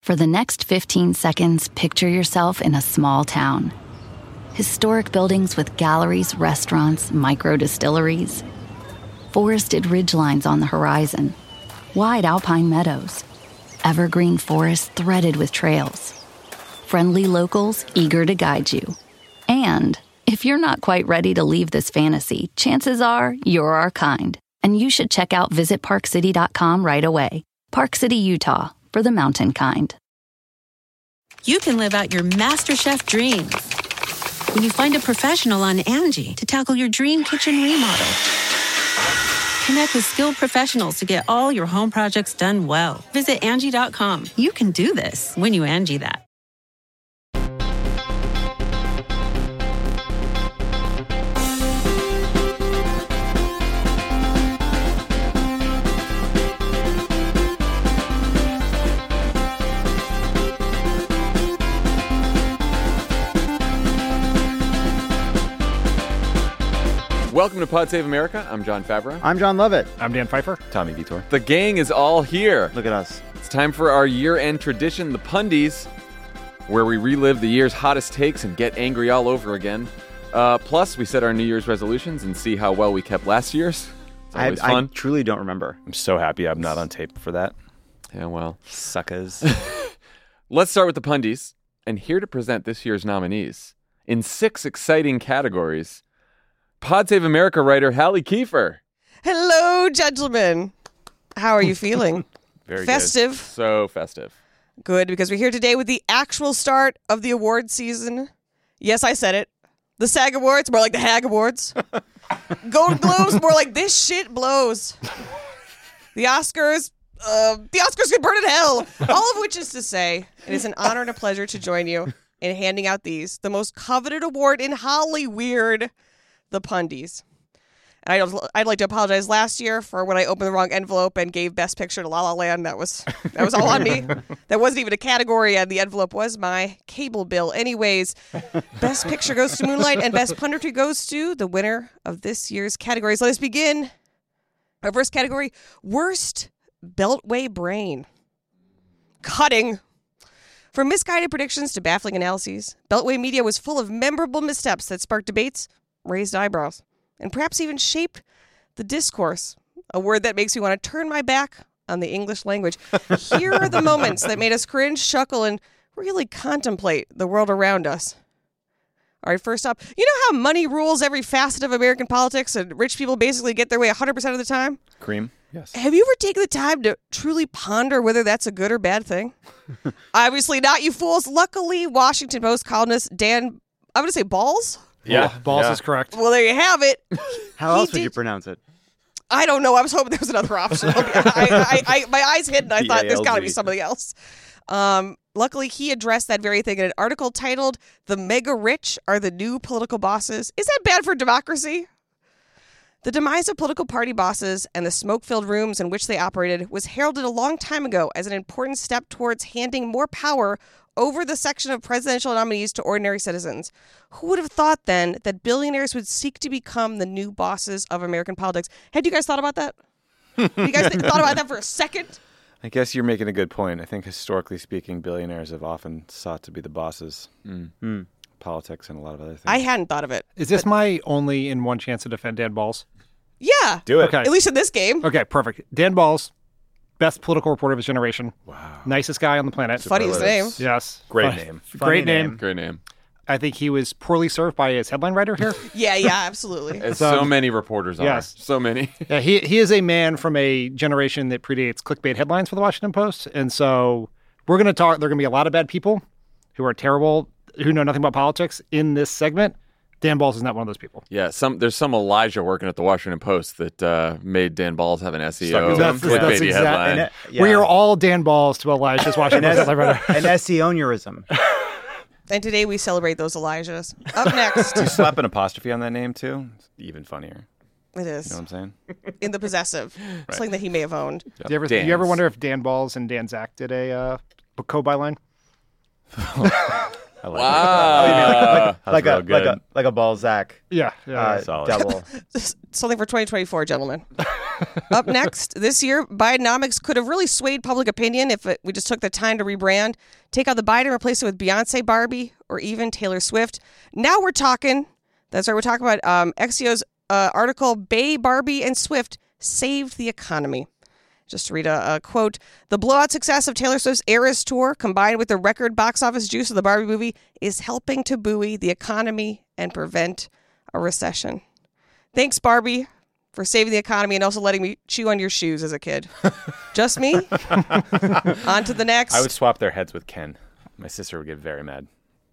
For the next 15 seconds, picture yourself in a small town. Historic buildings with galleries, restaurants, micro-distilleries. Forested ridgelines on the horizon. Wide alpine meadows. Evergreen forests threaded with trails. Friendly locals eager to guide you. And if you're not quite ready to leave this fantasy, chances are you're our kind. And you should check out visitparkcity.com right away. Park City, Utah, for the mountain kind. You can live out your MasterChef dreams when you find a professional on Angie to tackle your dream kitchen remodel. Connect with skilled professionals to get all your home projects done well. Visit Angie.com. You can do this when you Angie that. Welcome to Pod Save America. I'm John Favreau. I'm John Lovett. I'm Dan Pfeiffer. Tommy Vitor. The gang is all here. Look at us. It's time for our year-end tradition, the Pundies, where we relive the year's hottest takes and get angry all over again. Plus, we set our New Year's resolutions and see how well we kept last year's. It's always fun. I truly don't remember. I'm so happy I'm not on tape for that. Yeah, well. Suckers. Let's start with the Pundies. And here to present this year's nominees, in 6 exciting categories, Pod Save America writer Hallie Kiefer. Hello, gentlemen. How are you feeling? Very festive. Good. So festive. Good, because we're here today with the actual start of the award season. Yes, I said it. The SAG Awards, more like the HAG Awards. Golden Globes, more like this shit blows. The Oscars could burn in hell. All of which is to say, it is an honor and a pleasure to join you in handing out the most coveted award in Hollyweird, the Pundies. And I'd like to apologize last year for when I opened the wrong envelope and gave Best Picture to La La Land. That was all on me. That wasn't even a category, and the envelope was my cable bill. Anyways, Best Picture goes to Moonlight, and Best Punditry goes to the winner of this year's categories. Let us begin. Our first category, Worst Beltway Brain. Cutting. From misguided predictions to baffling analyses, Beltway media was full of memorable missteps that sparked debates, raised eyebrows, and perhaps even shaped the discourse, a word that makes me want to turn my back on the English language. Here are the moments that made us cringe, chuckle, and really contemplate the world around us. All right, first up, you know how money rules every facet of American politics and rich people basically get their way 100% of the time? Cream? Yes. Have you ever taken the time to truly ponder whether that's a good or bad thing? Obviously not, you fools. Luckily, Washington Post columnist Dan, I'm going to say Balls? Yeah, Balls is correct. Well, there you have it. How else would you pronounce it? I don't know. I was hoping there was another option. My eyes hid, and I thought there's got to be something else. Luckily, he addressed that very thing in an article titled, "The Mega Rich Are the New Political Bosses." Is that bad for democracy? The demise of political party bosses and the smoke-filled rooms in which they operated was heralded a long time ago as an important step towards handing more power over the section of presidential nominees to ordinary citizens. Who would have thought then that billionaires would seek to become the new bosses of American politics? Had you guys thought about that? You guys thought about that for a second? I guess you're making a good point. I think historically speaking, billionaires have often sought to be the bosses. Politics and a lot of other things. I hadn't thought of it. Is this my only in one chance to defend Dan Balls? Yeah. Do it. Okay. At least in this game. Okay, perfect. Dan Balls, best political reporter of his generation. Wow. Nicest guy on the planet. Funniest name. Yes. Great name. Great name. Great name. I think he was poorly served by his headline writer here. Yeah, absolutely. As so many reporters are. Yes. So many. Yeah, he is a man from a generation that predates clickbait headlines for the Washington Post. And so we're going to talk, there are going to be a lot of bad people who are terrible, who know nothing about politics in this segment. Dan Balls is not one of those people. Yeah, there's some Elijah working at the Washington Post that made Dan Balls have an SEO clickbaity headline. We are all Dan Balls to Elijah's Washington Post headline. An SEO-neurism. And today we celebrate those Elijahs. Up next. You slap an apostrophe on that name, too? It's even funnier. It is. You know what I'm saying? In the possessive. Something that he may have owned. Do you ever wonder if Dan Balls and Dan Zach did a co-byline? I like Wow. like real a good. like a Balzac Yeah. Solid. double. Something for 2024, gentlemen. Up next, this year, Bidenomics could have really swayed public opinion if we just took the time to rebrand, take out the Biden and replace it with Beyonce, Barbie, or even Taylor Swift. Now we're talking. That's right. We're talking about Exio's article, Bay, Barbie, and Swift saved the economy. Just to read a quote, the blowout success of Taylor Swift's Eras Tour, combined with the record box office juice of the Barbie movie, is helping to buoy the economy and prevent a recession. Thanks, Barbie, for saving the economy and also letting me chew on your shoes as a kid. Just me? On to the next. I would swap their heads with Ken. My sister would get very mad.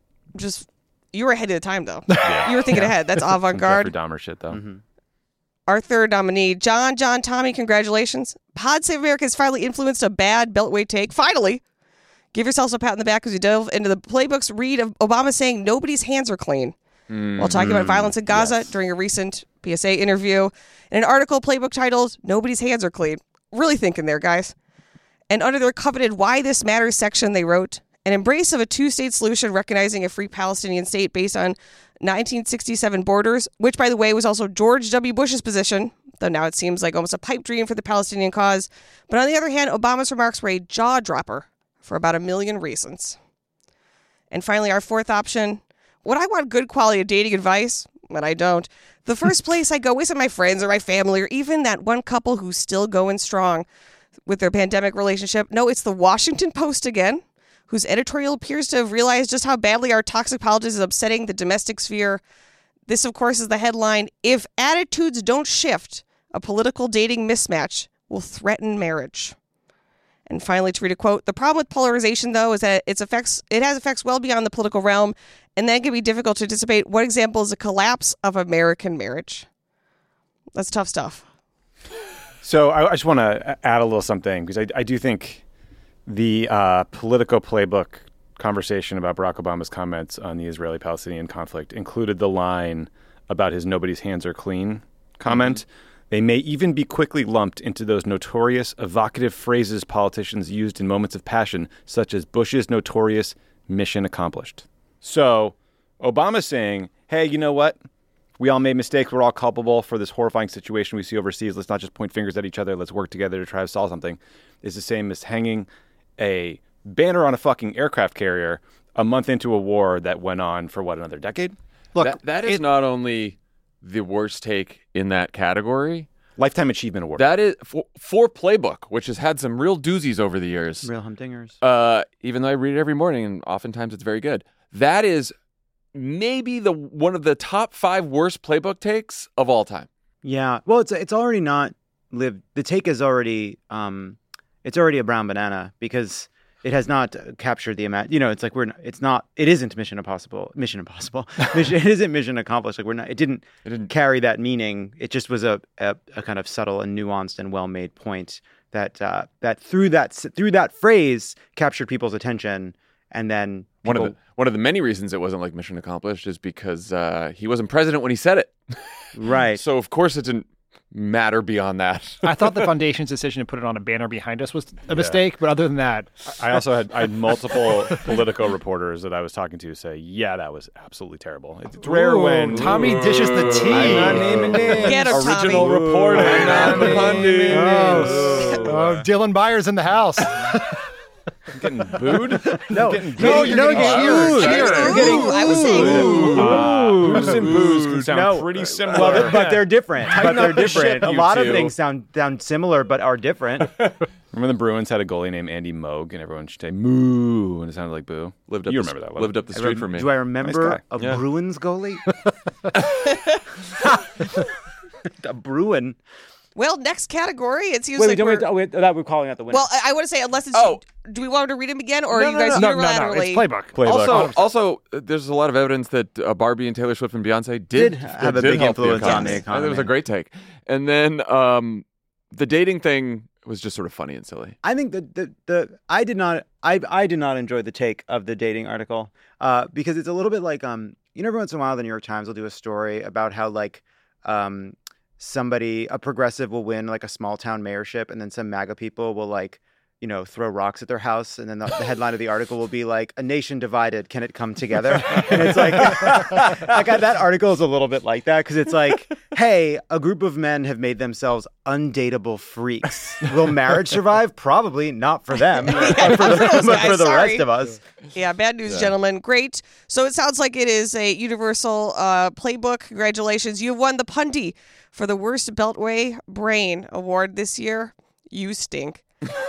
You were ahead of the time, though. Yeah. You were thinking ahead. That's Some avant-garde. Jeffrey Dahmer shit, though. Mm-hmm. Our third nominee, John Tommy, congratulations. Pod Save America has finally influenced a bad Beltway take. Finally. Give yourselves a pat on the back as you delve into the playbook's read of Obama saying nobody's hands are clean while talking about violence in Gaza during a recent PSA interview. In an article, playbook titled, Nobody's Hands Are Clean. Really thinking there, guys. And under their coveted Why This Matters section, they wrote, an embrace of a two-state solution recognizing a free Palestinian state based on 1967 borders, which, by the way, was also George W. Bush's position, though now it seems like almost a pipe dream for the Palestinian cause. But on the other hand, Obama's remarks were a jaw-dropper for about a million reasons. And finally, our fourth option, when I want good quality of dating advice, but I don't, the first place I go isn't my friends or my family or even that one couple who's still going strong with their pandemic relationship. No, it's the Washington Post again, whose editorial appears to have realized just how badly our toxic politics is upsetting the domestic sphere. This, of course, is the headline, If Attitudes Don't Shift, a Political Dating Mismatch Will Threaten Marriage. And finally, to read a quote, the problem with polarization, though, is that it has effects well beyond the political realm, and then it can be difficult to anticipate what example is a collapse of American marriage. That's tough stuff. So I just want to add a little something, because I do think the Politico playbook conversation about Barack Obama's comments on the Israeli-Palestinian conflict included the line about his nobody's hands are clean comment. They may even be quickly lumped into those notorious evocative phrases politicians used in moments of passion, such as Bush's notorious mission accomplished. So Obama's saying, hey, you know what? We all made mistakes. We're all culpable for this horrifying situation we see overseas. Let's not just point fingers at each other. Let's work together to try to solve something. It's the same as hanging a banner on a fucking aircraft carrier a month into a war that went on for, another decade? Look, that is not only the worst take in that category. Lifetime Achievement Award. That is for Playbook, which has had some real doozies over the years. Real humdingers. Even though I read it every morning, and oftentimes it's very good. That is maybe one of the top 5 worst Playbook takes of all time. Yeah. Well, it's already not lived. The take is already it's already a brown banana because it has not captured the amount. You know, it's like it isn't Mission Impossible. It isn't mission accomplished. Like it didn't carry that meaning. It just was a kind of subtle and nuanced and well-made point that through that phrase captured people's attention. And then one of the many reasons it wasn't like mission accomplished is because he wasn't president when he said it. Right. So of course it didn't matter beyond that. I thought the foundation's decision to put it on a banner behind us was a mistake, but other than that, I had multiple Politico reporters that I was talking to say, yeah, that was absolutely terrible. It's rare when Tommy dishes the tea. I'm not naming names. Get him, Original Tommy. reporter. I'm not naming names. Oh, Dylan Byers in the house. I'm getting booed? No, you're getting cheered. You're getting I was saying Booze and booze can sound pretty similar. Well, but they're different. up the ship, A you lot of two. things sound similar, but are different. Remember the Bruins had a goalie named Andy Moog, and everyone should say moo, and it sounded like boo. You remember that one? Lived up the street from me. Do I remember Nice a Yeah. Bruins goalie? A Bruin. well, next category. It seems Wait, like we're calling out the winner. well, I want to say unless it's. Oh. Do we want to read him again, or No, are you no, guys No, unilaterally? it's playbook. Playbook. Also, there's a lot of evidence that Barbie and Taylor Swift and Beyonce did have a did big help the influence on economy. the I think it was economy. a great take. And then the dating thing was just sort of funny and silly. I think I did not enjoy the take of the dating article because it's a little bit like every once in a while the New York Times will do a story about how like a progressive will win like a small town mayorship, and then some MAGA people will like throw rocks at their house, and then the headline of the article will be like, "A nation divided, can it come together?" And it's like, that article is a little bit like that, because it's like, hey, a group of men have made themselves undateable freaks. Will marriage survive? Probably not for them, but for the rest of us. Yeah, bad news, gentlemen. Great. So it sounds like it is a universal playbook. Congratulations. You've won the Pundy for the worst Beltway brain award this year. You stink.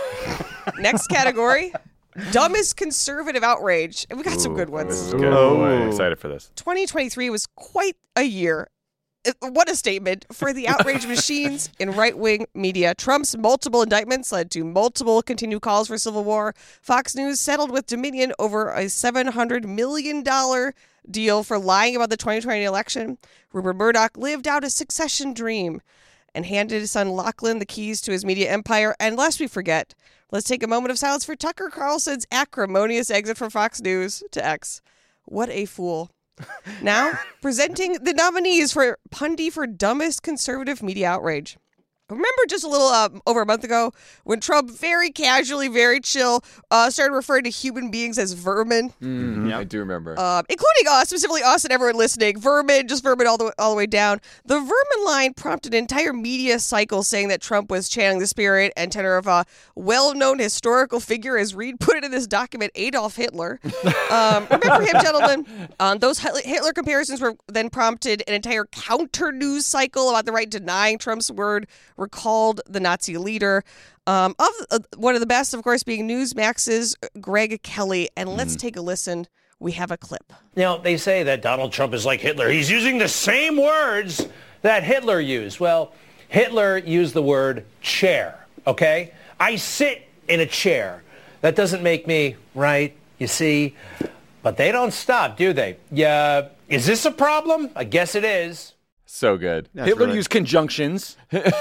Next category, dumbest conservative outrage. And we got some good ones. This is good. I'm excited for this. 2023 was quite a year. What a statement for the outrage machines in right-wing media. Trump's multiple indictments led to multiple continued calls for civil war. Fox News settled with Dominion over a $700 million deal for lying about the 2020 election. Rupert Murdoch lived out a succession dream and handed his son Lachlan the keys to his media empire. And lest we forget, let's take a moment of silence for Tucker Carlson's acrimonious exit from Fox News to X. What a fool. Now, presenting the nominees for Pundy for dumbest conservative media outrage. Remember just a little over a month ago when Trump very casually, very chill, started referring to human beings as vermin? I do remember. Including us, specifically us and everyone listening. Vermin, just vermin all the way down. The vermin line prompted an entire media cycle saying that Trump was channeling the spirit and tenor of a well-known historical figure, as Reed put it in this document, Adolf Hitler. Remember him, gentlemen? Those Hitler comparisons were then prompted an entire counter-news cycle about the right denying Trump's word recalled the Nazi leader. One of the best, of course, being Newsmax's Greg Kelly. And let's take a listen. We have a clip. They say that Donald Trump is like Hitler. He's using the same words that Hitler used. Well, Hitler used the word chair, okay? I sit in a chair. That doesn't make me right, you see. But they don't stop, do they? Yeah. Is this a problem? I guess it is. So good. Hitler used conjunctions.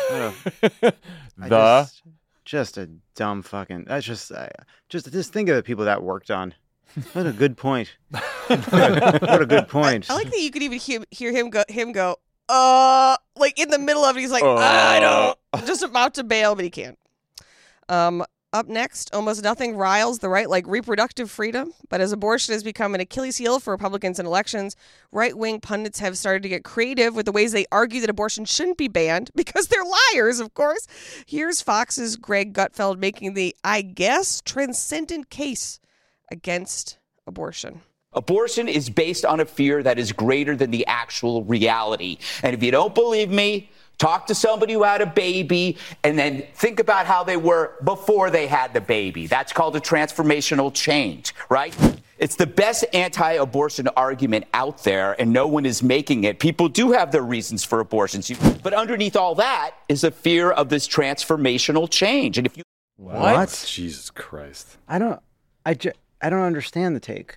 Just a dumb fucking. That's just think of the people that worked on. What a good point. What a good point. I like that you could even hear him go, like in the middle of it, he's like, I don't, just about to bail, but he can't. Up next, almost nothing riles the right like reproductive freedom, but as abortion has become an Achilles heel for Republicans in elections, right-wing pundits have started to get creative with the ways they argue that abortion shouldn't be banned, because they're liars, of course. Here's Fox's Greg Gutfeld making the, I guess, transcendent case against abortion. Abortion is based on a fear that is greater than the actual reality. And if you don't believe me, talk to somebody who had a baby and then think about how they were before they had the baby. That's called a transformational change, right? It's the best anti-abortion argument out there, and no one is making it. People do have their reasons for abortions, but underneath all that is a fear of this transformational change. And if you What? Jesus Christ! I don't understand the take.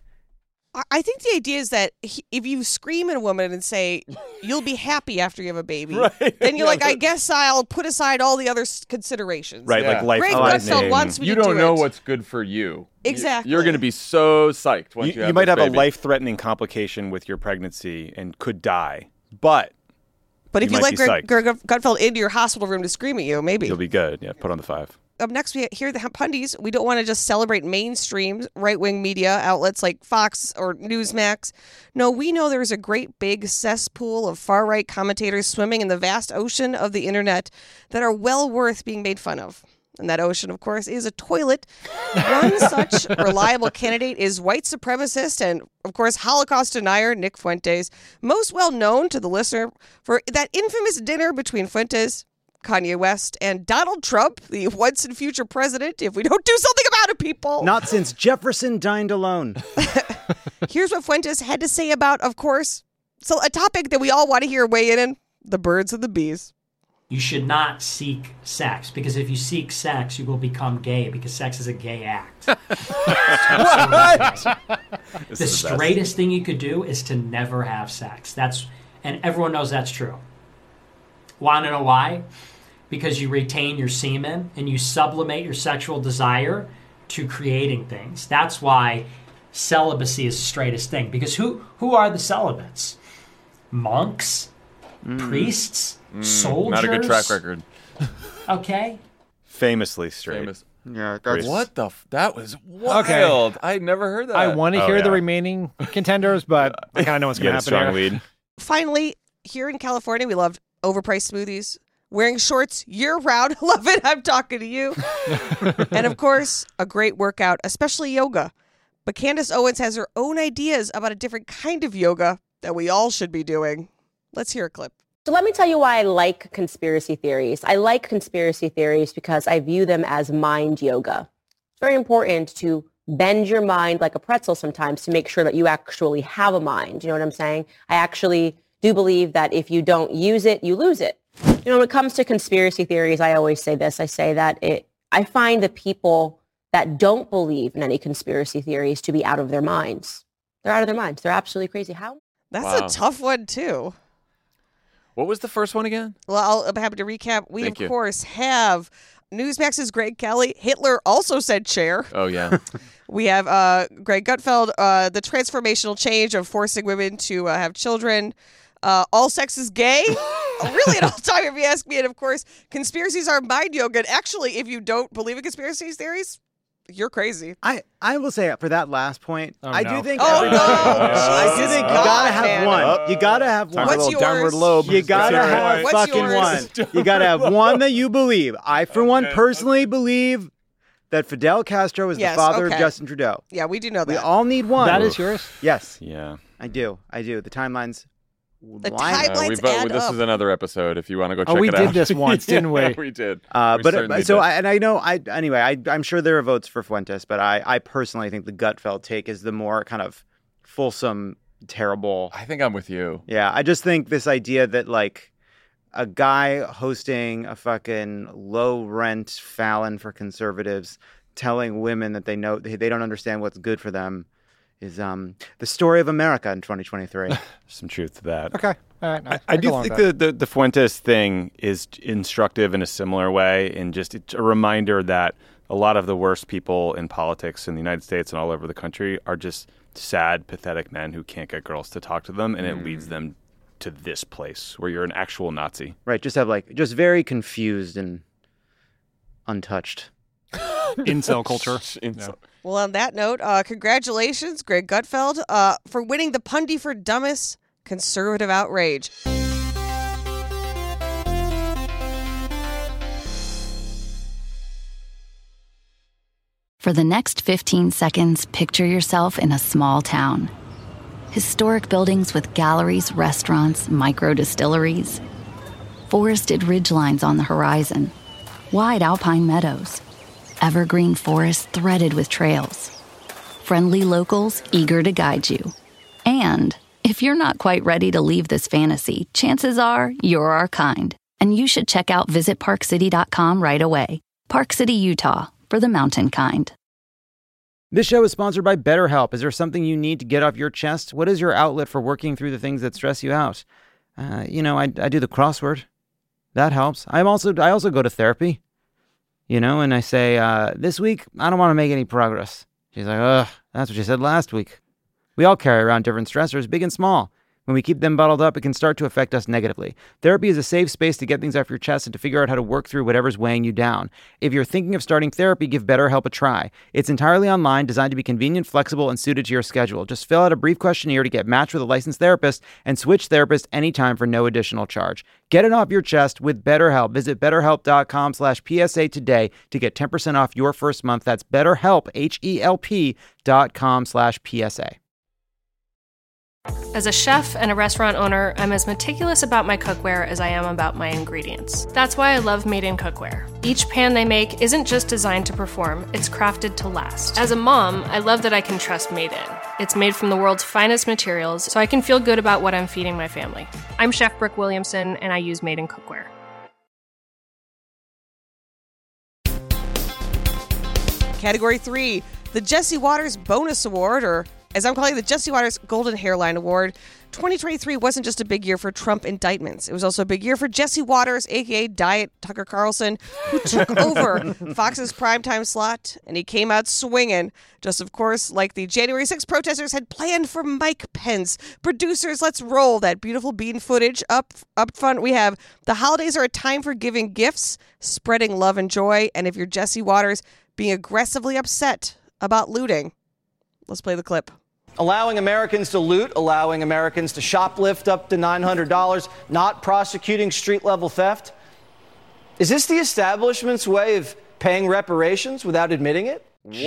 I think the idea is that if you scream at a woman and say, you'll be happy after you have a baby, then you're like, I guess I'll put aside all the other considerations. Right, like life. Greg Gutfeld wants me to do it. You don't know what's good for you. Exactly. You're going to be so psyched once you might have baby. a life-threatening complication with your pregnancy and could die, but if you let Greg Gutfeld into your hospital room to scream at you, maybe you'll be good. Yeah, put on the 5. Up next, we hear the Pundies. We don't want to just celebrate mainstream right-wing media outlets like Fox or Newsmax. No, we know there's a great big cesspool of far-right commentators swimming in the vast ocean of the internet that are well worth being made fun of. And that ocean, of course, is a toilet. One such reliable candidate is white supremacist and, of course, Holocaust denier Nick Fuentes, most well known to the listener for that infamous dinner between Fuentes, Kanye West, and Donald Trump, the once and future president, if we don't do something about it, people. Not since Jefferson dined alone. Here's what Fuentes had to say about, of course, so a topic that we all want to hear weigh in, the birds and the bees. You should not seek sex, because if you seek sex, you will become gay, because sex is a gay act. The straightest thing you could do is to never have sex. And everyone knows that's true. Want to know why? Because you retain your semen and you sublimate your sexual desire to creating things. That's why celibacy is the straightest thing. Because who are the celibates? Monks? Priests? Soldiers? Not a good track record. Okay. Famously straight. Yeah, that's What the? That was wild. I had never heard that. I want to hear the remaining contenders, but I kind of know what's going to happen strong here. lead. Finally, here in California, we love overpriced smoothies. Wearing shorts year-round. Love it. I'm talking to you. And, of course, a great workout, especially yoga. But Candace Owens has her own ideas about a different kind of yoga that we all should be doing. Let's hear a clip. So let me tell you why I like conspiracy theories. I like conspiracy theories because I view them as mind yoga. It's very important to bend your mind like a pretzel sometimes to make sure that you actually have a mind. You know what I'm saying? I actually do believe that if you don't use it, you lose it. You know, when it comes to conspiracy theories, I always say this. I say that I find the people that don't believe in any conspiracy theories to be out of their minds. They're out of their minds. They're absolutely crazy. How? That's a tough one, too. What was the first one again? Well, I'm happy to recap. We, Thank of you. course, have Newsmax's Greg Kelly. Hitler also said chair. Oh, yeah. We have Greg Gutfeld, the transformational change of forcing women to have children. All sex is gay. Really an all-time, if you ask me. And, of course, conspiracies are mind yoga. And actually, if you don't believe in conspiracy theories, you're crazy. I will say for that last point, I do think Oh, everybody. no. I do think you God, gotta have man. one. You gotta have one. What's yours? You gotta have What's fucking yours? one. You gotta have one that you believe. I, for one, personally believe that Fidel Castro is Yes, the father okay. of Justin Trudeau. Yeah, we do know that. We all need one. That is yours? Yes. Yeah. I do. The timelines. The line up. timelines add This up. is another episode if you want to go check we it out. did this once, didn't we? Yeah, we did. But so I know I'm sure there are votes for Fuentes, but I personally think the Gutfeld take is the more kind of fulsome, terrible. I think I'm with you. Yeah, I just think this idea that like a guy hosting a fucking low rent Fallon for conservatives, telling women that they don't understand what's good for them, is the story of America in 2023. Some truth to that. Okay. All right. I do think the Fuentes thing is instructive in a similar way, and just it's a reminder that a lot of the worst people in politics in the United States and all over the country are just sad, pathetic men who can't get girls to talk to them, and it leads them to this place where you're an actual Nazi. Right, just very confused and untouched. Incel culture. Incel. Well, on that note, congratulations, Greg Gutfeld, for winning the Pundy for Dumbest Conservative Outrage. For the next 15 seconds, picture yourself in a small town. Historic buildings with galleries, restaurants, micro distilleries. Forested ridgelines on the horizon. Wide alpine meadows. Evergreen forests threaded with trails. Friendly locals eager to guide you. And if you're not quite ready to leave this fantasy, chances are you're our kind. And you should check out visitparkcity.com right away. Park City, Utah, for the mountain kind. This show is sponsored by BetterHelp. Is there something you need to get off your chest? What is your outlet for working through the things that stress you out? I do the crossword. That helps. I also go to therapy. And I say, this week, I don't want to make any progress. She's like, ugh, that's what you said last week. We all carry around different stressors, big and small. When we keep them bottled up, it can start to affect us negatively. Therapy is a safe space to get things off your chest and to figure out how to work through whatever's weighing you down. If you're thinking of starting therapy, give BetterHelp a try. It's entirely online, designed to be convenient, flexible, and suited to your schedule. Just fill out a brief questionnaire to get matched with a licensed therapist and switch therapists anytime for no additional charge. Get it off your chest with BetterHelp. Visit BetterHelp.com/PSA today to get 10% off your first month. That's BetterHelp, HELP.com/PSA. As a chef and a restaurant owner, I'm as meticulous about my cookware as I am about my ingredients. That's why I love Made in Cookware. Each pan they make isn't just designed to perform, it's crafted to last. As a mom, I love that I can trust Made in. It's made from the world's finest materials, so I can feel good about what I'm feeding my family. I'm Chef Brooke Williamson, and I use Made in Cookware. Category 3, the Jesse Waters Bonus Award, or as I'm calling it, the Jesse Waters Golden Hairline Award. 2023 wasn't just a big year for Trump indictments. It was also a big year for Jesse Waters, a.k.a. Diet Tucker Carlson, who took over Fox's primetime slot, and he came out swinging. Just, of course, like the January 6th protesters had planned for Mike Pence. Producers, let's roll that beautiful bean footage. Up front, we have the holidays are a time for giving gifts, spreading love and joy, and if you're Jesse Waters, being aggressively upset about looting. Let's play the clip. Allowing Americans to loot, allowing Americans to shoplift up to $900, not prosecuting street-level theft. Is this the establishment's way of paying reparations without admitting it?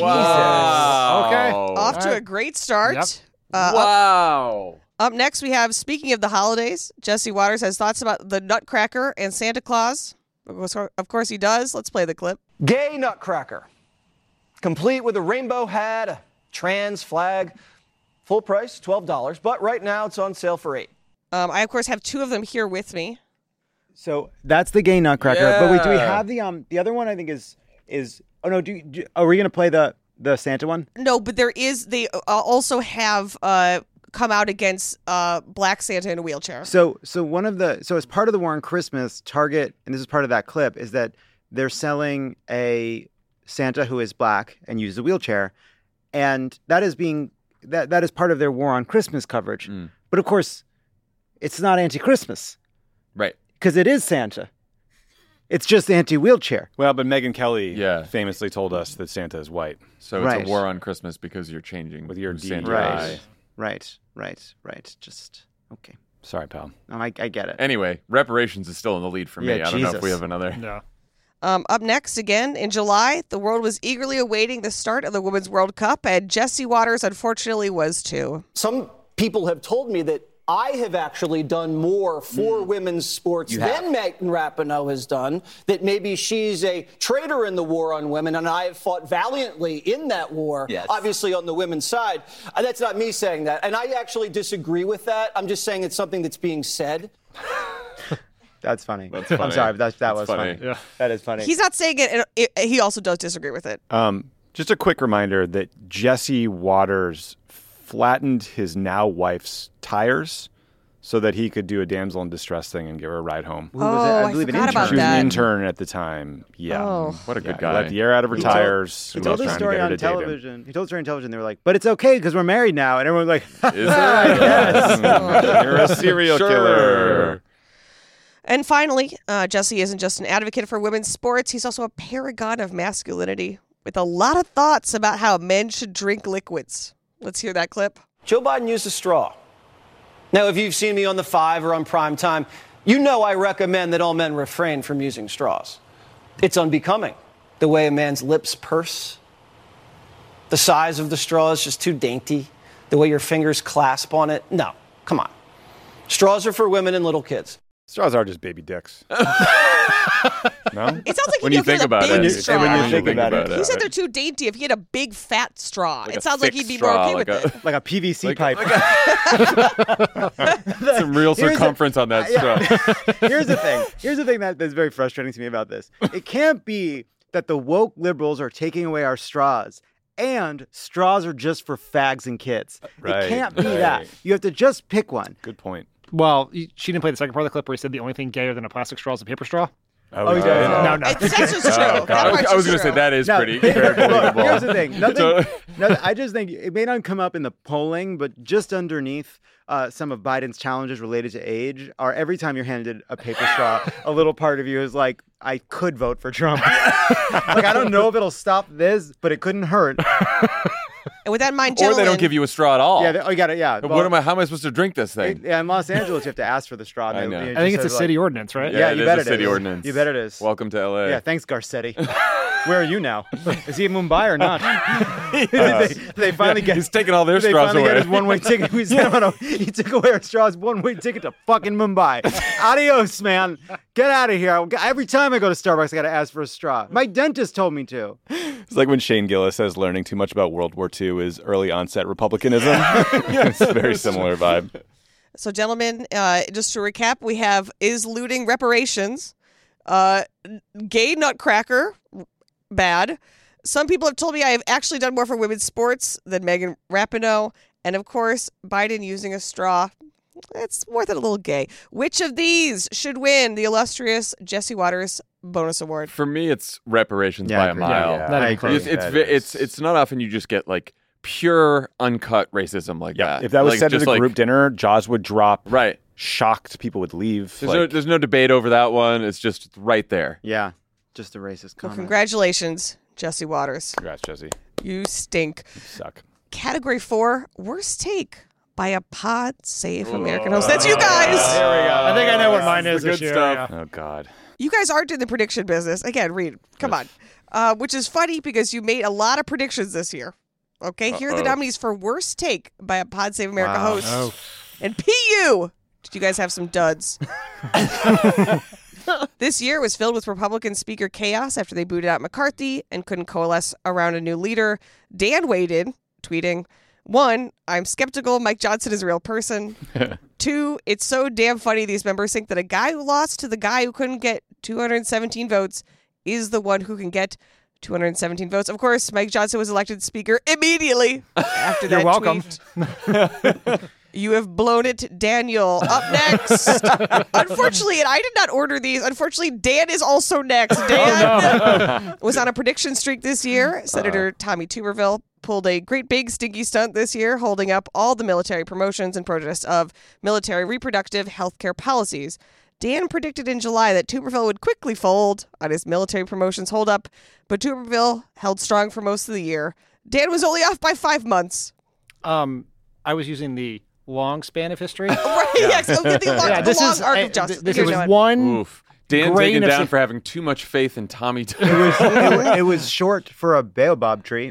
Wow. Okay. Off to a great start. Yep. Wow. Up next, we have, speaking of the holidays, Jesse Waters has thoughts about the Nutcracker and Santa Claus. Of course he does. Let's play the clip. Gay Nutcracker, complete with a rainbow hat, a trans flag, full price, $12, but right now it's on sale for $8. I, of course, have two of them here with me. So that's the gay Nutcracker. Yeah. But wait, do we have the other one? I think is oh no, are we gonna play the Santa one? No, but they also have come out against Black Santa in a wheelchair. So as part of the war on Christmas, Target, and this is part of that clip, is that they're selling a Santa who is black and uses a wheelchair, and that is part of their war on Christmas coverage. But of course, it's not anti-Christmas, Right. because it is Santa. It's just anti-wheelchair. Well, but Megyn Kelly famously told us that Santa is white. So it's a war on Christmas because you're changing with your who D. Santa is. Right. Just okay. Sorry, pal. No, I get it. Anyway, reparations is still in the lead for me. Yeah, I don't know if Jesus. we have another. No. Up next, again, in July, the world was eagerly awaiting the start of the Women's World Cup, and Jesse Waters, unfortunately, was too. Some people have told me that I have actually done more for women's sports than Megan Rapinoe has done, that maybe she's a traitor in the war on women, and I have fought valiantly in that war, obviously on the women's side. That's not me saying that, and I actually disagree with that. I'm just saying it's something that's being said. That's funny. That's funny. I'm sorry, but that was funny. Yeah. That is funny. He's not saying it, and he also does disagree with it. Just a quick reminder that Jesse Waters flattened his now wife's tires so that he could do a damsel in distress thing and give her a ride home. Who was it? I believe forgot about She was an that. intern at the time. Yeah. Oh. What a good He guy. let the air out of her tires. He He told was the trying to story get her on to date him. television. He told the story on television. They were like, "But it's okay because we're married now," and everyone was like, Is there? Yes. You're a serial killer. And finally, Jesse isn't just an advocate for women's sports. He's also a paragon of masculinity with a lot of thoughts about how men should drink liquids. Let's hear that clip. Joe Biden used a straw. Now, if you've seen me on The Five or on Prime Time, you know I recommend that all men refrain from using straws. It's unbecoming. The way a man's lips purse. The size of the straw is just too dainty. The way your fingers clasp on it. No, come on. Straws are for women and little kids. Straws are just baby dicks. No? It sounds like When he'd you go for think the about big it. When you straw. think about it. He said they're too dainty. If he had a big fat straw, Like it a sounds like thick he'd be straw, more okay like with it. like a PVC pipe. Some real circumference on that straw. Here's the thing. Here's the thing that's very frustrating to me about this. It can't be that the woke liberals are taking away our straws and straws are just for fags and kids. Right, it can't be right. that. You have to just pick one. Good point. Well, she didn't play the second part of the clip where he said the only thing gayer than a plastic straw is a paper straw. Oh, he does. No. That's just true. That I part's was going to just say true. that is No, pretty look, believable. here's the thing. So- I just think it may not come up in the polling, but just underneath some of Biden's challenges related to age are every time you're handed a paper straw, a little part of you is like, I could vote for Trump. Like, I don't know if it'll stop this, but it couldn't hurt. And with that in mind, Or gentlemen, they don't give you a straw at all. Yeah, you got it. Yeah. But Well, how am I supposed to drink this thing? Yeah, in Los Angeles, you have to ask for the straw. I know. I think it's a city ordinance, right? Yeah, it you is bet a it city is. ordinance. You bet it is. Welcome to LA. Yeah, thanks, Garcetti. Where are you now? Is he in Mumbai or not? they finally get. He's taking all their They straws finally away. get his one-way ticket. He took away our straws. One-way ticket to fucking Mumbai. Adios, man. Get out of here. Every time I go to Starbucks, I got to ask for a straw. My dentist told me to. It's like when Shane Gillis says learning too much about World War II is early onset republicanism. It's a very similar vibe. So, gentlemen, just to recap, we have is looting reparations, gay Nutcracker, bad. Some people have told me I have actually done more for women's sports than Megan Rapinoe, and of course, Biden using a straw. It's worth it a little gay. Which of these should win the illustrious Jesse Waters bonus award? For me, it's reparations Yeah, by I a agree. mile. Yeah, That'd I be agree. crazy. It's not often you just get like pure uncut racism like Yeah, that. if that was Like, said at just a like- group dinner, jaws would drop. right? Shocked, people would leave. There's no debate over that one. It's just right there. Yeah, just a racist Well, comment. congratulations, Jesse Waters. Congrats, Jesse. You stink. You suck. Category 4, worst take by a pod save American host. That's you guys. There we go. I think I know what mine is the this good year. stuff. Yeah. Oh, God. You guys aren't in the prediction business. Again, Reed, come on. Which is funny because you made a lot of predictions this year. Okay, here are the nominees for worst take by a Pod Save America host. Oh. And PU, did you guys have some duds? This year was filled with Republican speaker chaos after they booted out McCarthy and couldn't coalesce around a new leader. Dan weighed in, tweeting, 1, I'm skeptical Mike Johnson is a real person. 2, it's so damn funny these members think that a guy who lost to the guy who couldn't get 217 votes is the one who can get 217 votes. Of course, Mike Johnson was elected speaker immediately after that You're welcome. tweet. You have blown it, Daniel. Up next. Unfortunately, and I did not order these. Unfortunately, Dan is also next. Dan was on a prediction streak this year. Senator Tommy Tuberville pulled a great big stinky stunt this year, holding up all the military promotions in protest of military reproductive health care policies. Dan predicted in July that Tuberville would quickly fold on his military promotions holdup, but Tuberville held strong for most of the year. Dan was only off by 5 months. I was using the long span of history. Right, yes. The long arc of justice. This is one. Oof. Dan grain taken of down sa- for having too much faith in Tommy. It was short for a baobab tree.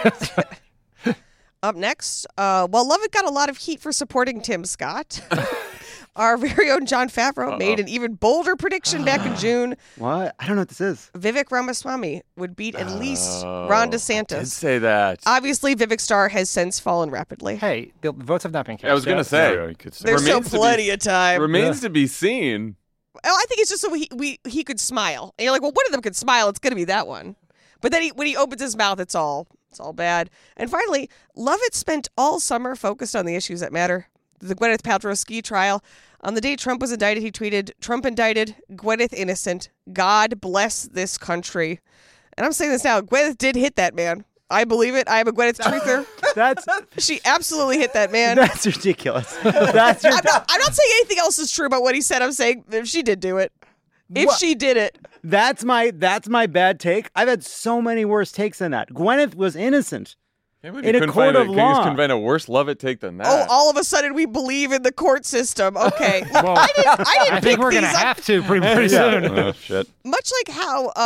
Up next, Lovett got a lot of heat for supporting Tim Scott. Our very own John Favreau made an even bolder prediction back in June. What? I don't know what this is. Vivek Ramaswamy would beat at least Ron DeSantis. I did say that. Obviously, Vivek's star has since fallen rapidly. Hey, the votes have not been cast. I was going to say. Yeah, you could say. There's still Remains to be- plenty of time. Remains to be seen. Oh, I think it's just so he could smile. And you're like, well, one of them could smile. It's going to be that one. But then when he opens his mouth, it's all bad. And finally, Lovett spent all summer focused on the issues that matter. The Gwyneth Paltrow ski trial. On the day Trump was indicted, he tweeted, Trump indicted, Gwyneth innocent. God bless this country. And I'm saying this now. Gwyneth did hit that man. I believe it. I am a Gwyneth truther. She absolutely hit that man. That's ridiculous. I'm not saying anything else is true about what he said. I'm saying if she did do it. If she did it. That's my bad take. I've had so many worse takes than that. Gwyneth was innocent. In a court of law. You couldn't find a worse Lovett take than that. Oh, all of a sudden we believe in the court system. Okay. Well, I didn't I think we're going to have to pretty soon. Oh, shit. Much like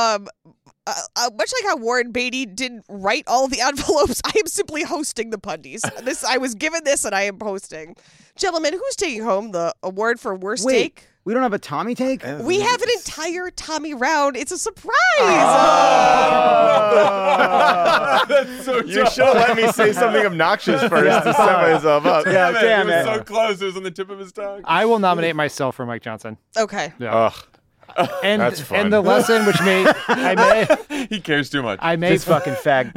how Warren Beatty didn't write all the envelopes, I am simply hosting the Pundies. I was given this and I am hosting. Gentlemen, who's taking home the award for worst take? We don't have a Tommy take? We have an entire Tommy round. It's a surprise. That's so You should have let me say something obnoxious first to set myself up. Yeah, damn it. it. Was so close. It was on the tip of his tongue. I will nominate myself for Mike Johnson. Okay. Yeah. Ugh. And That's fun. and the lesson which He cares too much. I may This fucking fag.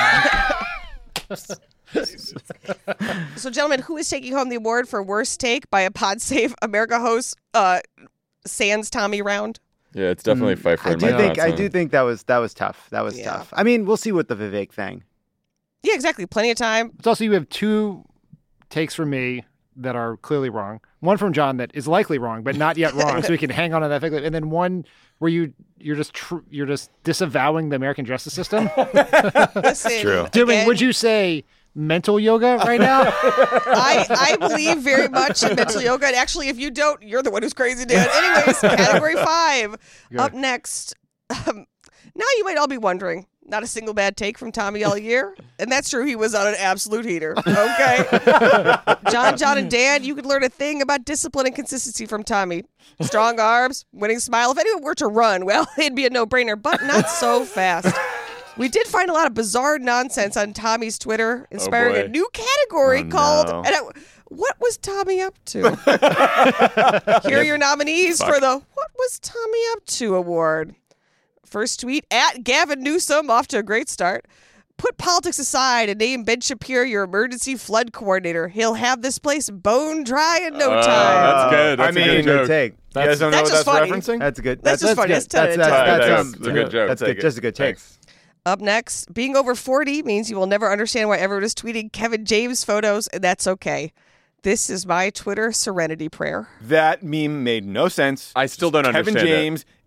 So, gentlemen, who is taking home the award for worst take by a Pod Save America host, sans Tommy round? Yeah, it's definitely Pfeiffer and Mike I Johnson. do think that was tough. That was tough. I mean, we'll see with the Vivek thing. Yeah, exactly. Plenty of time. It's also, you have two takes from me that are clearly wrong. One from John that is likely wrong, but not yet wrong, so we can hang on to that. And then one where you're just disavowing the American justice system. Listen, true. again, Would you say mental yoga right now? I believe very much in mental yoga. And actually, if you don't, you're the one who's crazy, Dan. Anyways, category 5. Good. Up next. Now you might all be wondering, not a single bad take from Tommy all year. And that's true. He was on an absolute heater. Okay. John, and Dan, you could learn a thing about discipline and consistency from Tommy. Strong arms, winning smile. If anyone were to run, well, it'd be a no-brainer, but not so fast. We did find a lot of bizarre nonsense on Tommy's Twitter, inspiring a new category called What Was Tommy Up To? Here are your nominees for the What Was Tommy Up To award. First tweet, at Gavin Newsom, off to a great start. Put politics aside and name Ben Shapiro your emergency flood coordinator. He'll have this place bone dry in no time. That's good. That's I mean, a good joke. take. You guys don't know That's what just that's funny. referencing? That's good. That's just funny. Good. That's 10 That's Thanks. It's a good joke. That's Take good. it. Just a good take. Thanks. Up next, being over 40 means you will never understand why everyone is tweeting Kevin James photos, and that's okay. This is my Twitter serenity prayer. That meme made no sense. I still don't Kevin understand it. James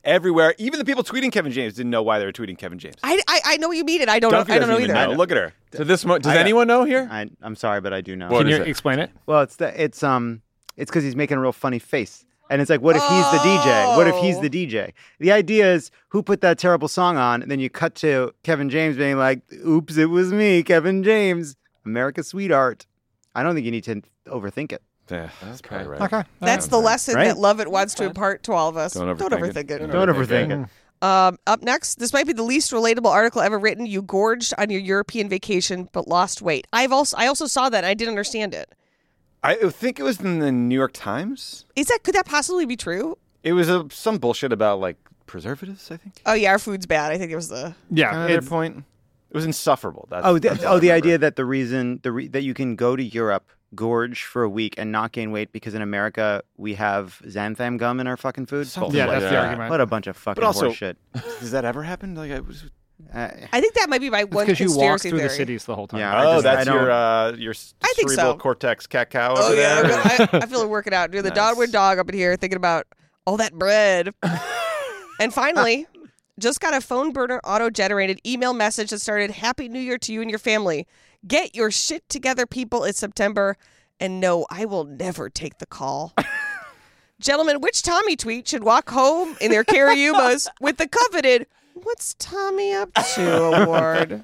everywhere. Even the people tweeting Kevin James didn't know why they were tweeting Kevin James. I know what you mean, and I don't know. I don't know either. Know. Look at her. So does anyone know here? I'm sorry, but I do know. Can you explain it? Well, it's because he's making a real funny face. And it's like, what if he's the DJ? What if he's the DJ? The idea is, who put that terrible song on? And then you cut to Kevin James being like, oops, it was me, Kevin James, America's sweetheart. I don't think you need to overthink it. Yeah, that's probably right. Okay. That's the lesson Right? that Love It wants to impart to all of us. Don't overthink it. Don't overthink it. Up next, this might be the least relatable article ever written. You gorged on your European vacation but lost weight. I also saw that. And I didn't understand it. I think it was in the New York Times. Could that possibly be true? It was some bullshit about like preservatives, I think. Oh yeah, our food's bad. I think it was the their point. It was insufferable. The idea that the reason that you can go to Europe, gorge for a week, and not gain weight because in America we have xanthan gum in our fucking food. Yeah, that's the argument. What a bunch of fucking But also, horseshit. Does that ever happen? Like, I think that might be my one because you walk conspiracy through theory. the cities the whole time. Yeah, that's your I think cerebral so. cortex cacao Oh over yeah, there. I feel it working out. Dude, the Nice. Dogwood dog up in here thinking about all that bread. And finally, just got a phone burner auto-generated email message that started, "Happy New Year to you and your family. Get your shit together, people. It's September. And no, I will never take the call." Gentlemen, which Tommy tweet should walk home in their Cariumas with the coveted "What's Tommy up to" award?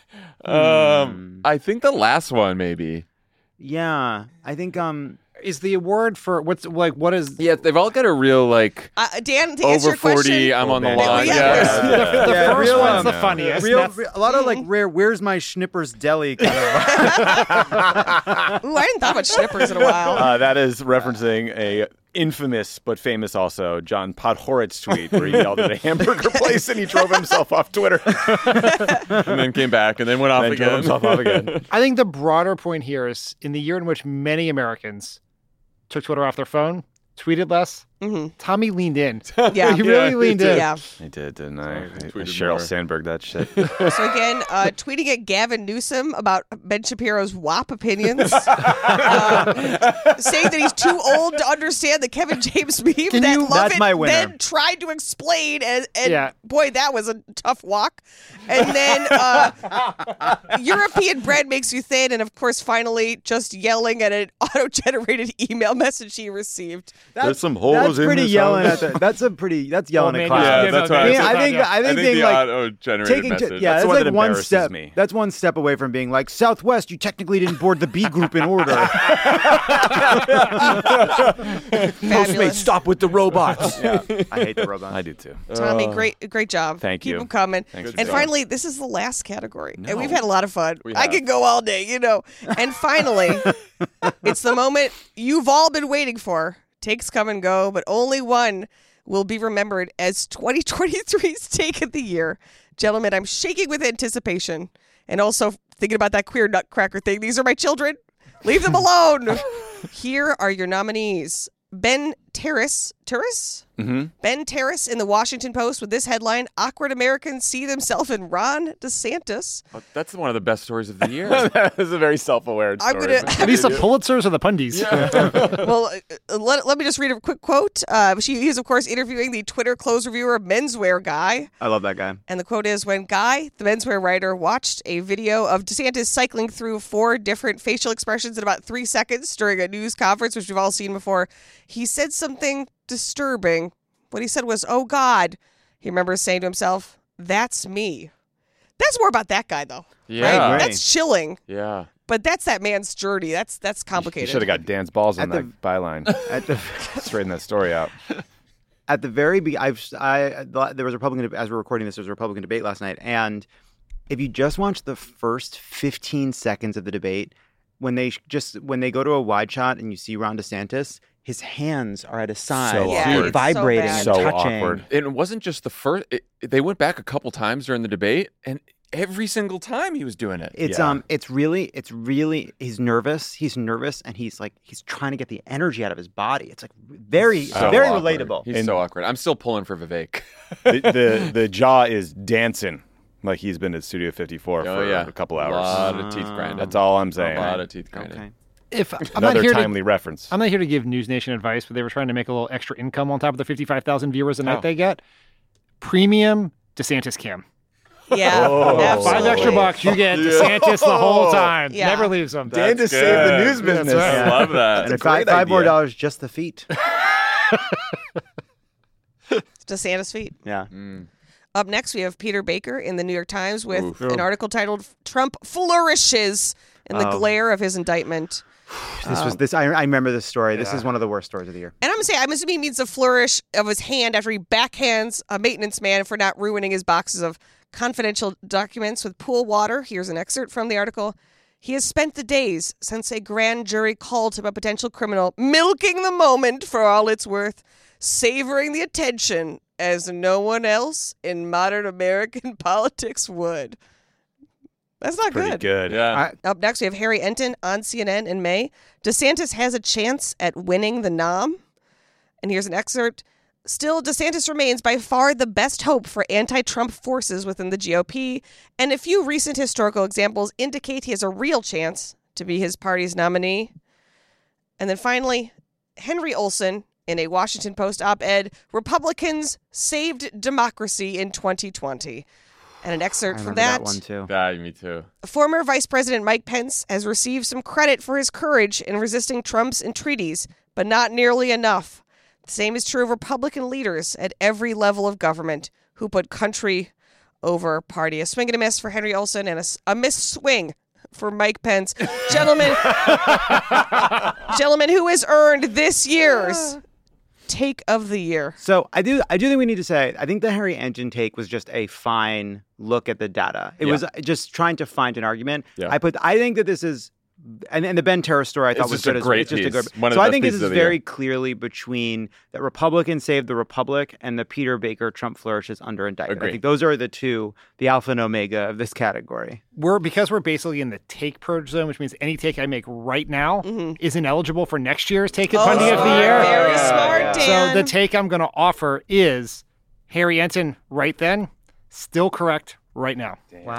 I think the last one, maybe. Yeah, I think is the award for what is? Yeah, they've all got a real like Dan, to answer over your question, 40. I'm on the line. Yeah. The first real, one's the funniest. A lot of like rare. Where's my Schnippers Deli? Kind of. Ooh, I hadn't thought about Schnippers in a while. That is referencing a infamous but famous also John Podhoretz tweet where he yelled at a hamburger place and he drove himself off Twitter and then came back and then went off and again. drove himself off again. I think the broader point here is in the year in which many Americans took Twitter off their phone, tweeted less. Mm-hmm. Tommy leaned in. Yeah, he really leaned in. Yeah. I did, didn't I? tweeted Sheryl more. Sandberg that shit. So again, tweeting at Gavin Newsom about Ben Shapiro's WAP opinions, saying that he's too old to understand the Kevin James meme. That's my winner. Then tried to explain, and Yeah. boy, that was a tough walk. And then European bread makes you thin, and of course, finally, just yelling at an auto-generated email message he received. There's some holes That's pretty in this yelling house. at the. That's yelling man, at class. Yeah, that's right. I think being the like auto-generated taking message. yeah, That's that's the one like that one embarrasses step. me. That's one step away from being like Southwest. You technically didn't board the B group in order. Fabulous. Stop with the robots. Yeah, I hate the robots. I do too. Tommy, great job. Thank Keep you. them coming. Thanks And for finally, this is the last category. No. And we've had a lot of fun. We I have. could go all day, And finally, it's the moment you've all been waiting for. Takes come and go, but only one will be remembered as 2023's Take of the Year. Gentlemen, I'm shaking with anticipation and also thinking about that queer nutcracker thing. These are my children. Leave them alone. Here are your nominees. Ben Terrace? Mm-hmm. Ben Terrace in the Washington Post with this headline: Awkward Americans see themselves in Ron DeSantis. Oh, that's one of the best stories of the year. That is a very self-aware I'm story. gonna- Are these the Pulitzers or the Pundies? Well, let me just read a quick quote. He is, of course, interviewing the Twitter clothes reviewer Menswear Guy. I love that guy. And the quote is, when Guy, the menswear writer, watched a video of DeSantis cycling through 4 different facial expressions in about 3 seconds during a news conference, which we've all seen before, he said something disturbing. What he said was, "Oh, God." He remembers saying to himself, "That's me." That's more about that guy, though. Yeah. Right? That's chilling. Yeah. But that's that man's journey. That's You complicated. should have got Dan's balls on At the- that byline. At the Straighten that story out. at the very beginning, there was a Republican, as we're recording this, there was a Republican debate last night. And if you just watch the first 15 seconds of the debate, when they go to a wide shot and you see Ron DeSantis, his hands are at his side, So Yeah, awkward. it's so vibrating, bad. So touching. awkward. And it wasn't just the first. They went back a couple times during the debate, and every single time he was doing it. It's Yeah. it's really he's nervous, and he's trying to get the energy out of his body. It's like very So very awkward. relatable. He's so awkward. I'm still pulling for Vivek. the jaw is dancing like he's been at Studio 54 Oh, for yeah. a couple A hours. lot of teeth grinding. That's all I'm saying. A lot of teeth grinding. Okay. If I'm not Another here timely to, reference. I'm not here to give News Nation advice, but they were trying to make a little extra income on top of the 55,000 viewers a night Oh. they get. premium DeSantis cam. Yeah, absolutely. $5 you get DeSantis the whole time. Yeah. Never leaves him. Dan to save the news business. I love that. And $5 more just the feet. DeSantis feet. Yeah. Up next, we have Peter Baker in the New York Times with an article titled "Trump Flourishes in the Glare of His Indictment." I remember this story. This is one of the worst stories of the year. And I'm assuming he means the flourish of his hand after he backhands a maintenance man for not ruining his boxes of confidential documents with pool water. Here's an excerpt from the article. He has spent the days since a grand jury called him a potential criminal, milking the moment for all it's worth, savoring the attention as no one else in modern American politics would. That's not Pretty good. Yeah. Up next, we have Harry Enton on CNN in May. DeSantis has a chance at winning the nom. And here's an excerpt. Still, DeSantis remains by far the best hope for anti-Trump forces within the GOP, and a few recent historical examples indicate he has a real chance to be his party's nominee. And then finally, Henry Olsen in a Washington Post op-ed, Republicans saved democracy in 2020. And an excerpt from that. one too. Me too. Former Vice President Mike Pence has received some credit for his courage in resisting Trump's entreaties, but not nearly enough. The same is true of Republican leaders at every level of government who put country over party. A swing and a miss for Henry Olsen and a miss swing for Mike Pence. Gentlemen, who has earned this year's take of the year? So I do think we need to say, I think the Harry Enton take was just a fine look at the data. It was just trying to find an argument. Yeah. I think that this is, and the Ben Terra story I thought was just a good. great It's just a piece. good. One of So the I best think this pieces is of the very year. clearly between that Republicans saved the Republic and the Peter Baker Trump flourishes under indictment. Agreed. I think those are the two, the alpha and omega of this category. Because we're basically in the take purge zone, which means any take I make right now is ineligible for next year's Take It Bundy of the year. Very smart, Dan. So the take I'm going to offer is Harry Enton right then, still correct right now.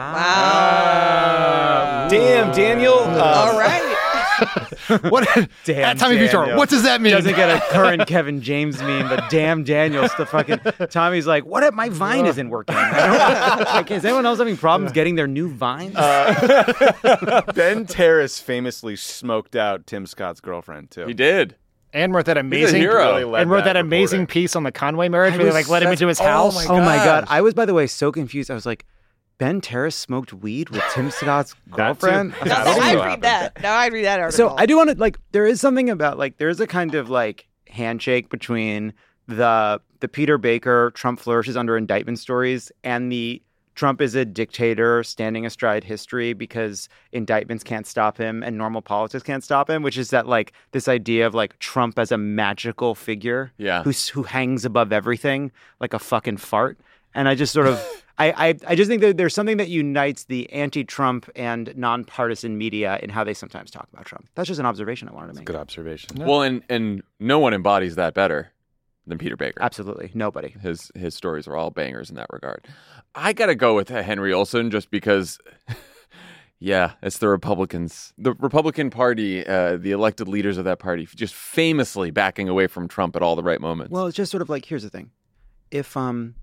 Wow. Damn, Daniel. All right. What? Damn, Tommy Vitor, Daniel. what does that mean? Doesn't get a current Kevin James meme, but damn Daniel's the fucking Tommy's like, what if my Vine isn't working? Is anyone else having problems getting their new Vines? Ben Terrace famously smoked out Tim Scott's girlfriend too. He did. And wrote that amazing hero. amazing piece on the Conway marriage where they let him into his house. Oh my god! I was, by the way, so confused. I was like, Ben Terrace smoked weed with Tim Scott's girlfriend? I'd read that. Now I'd read that article. So I do want to, there is something about, there's a kind of, handshake between the Peter Baker Trump flourishes under indictment stories and the Trump is a dictator standing astride history because indictments can't stop him and normal politics can't stop him, which is that, this idea of, Trump as a magical figure who hangs above everything like a fucking fart. And I just sort of... I just think that there's something that unites the anti-Trump and nonpartisan media in how they sometimes talk about Trump. That's just an observation I wanted to make. Good observation. Yeah. Well, and no one embodies that better than Peter Baker. Absolutely. Nobody. His stories are all bangers in that regard. I got to go with Henry Olsen just because, it's the Republicans. The Republican Party, the elected leaders of that party, just famously backing away from Trump at all the right moments. Well, it's just sort of here's the thing. If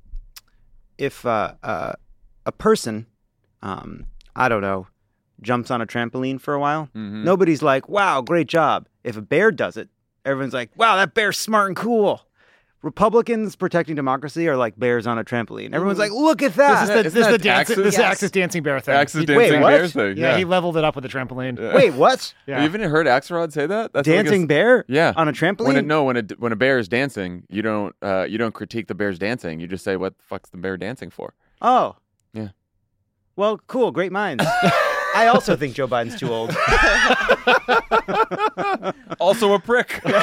a person, I don't know, jumps on a trampoline for a while, nobody's like, wow, great job. If a bear does it, everyone's like, wow, that bear's smart and cool. Republicans protecting democracy are like bears on a trampoline. Everyone's like, look at that. This is the Axis dancing bear thing. Axis dancing bear thing. Yeah, he leveled it up with the trampoline. Yeah. Wait, what? Yeah. You even heard Axelrod say that? That's dancing bear? Yeah. On a trampoline? When a bear is dancing, you don't critique the bear's dancing. You just say, what the fuck's the bear dancing for? Oh. Yeah. Well, cool. Great minds. I also think Joe Biden's too old. Also a prick. Wow.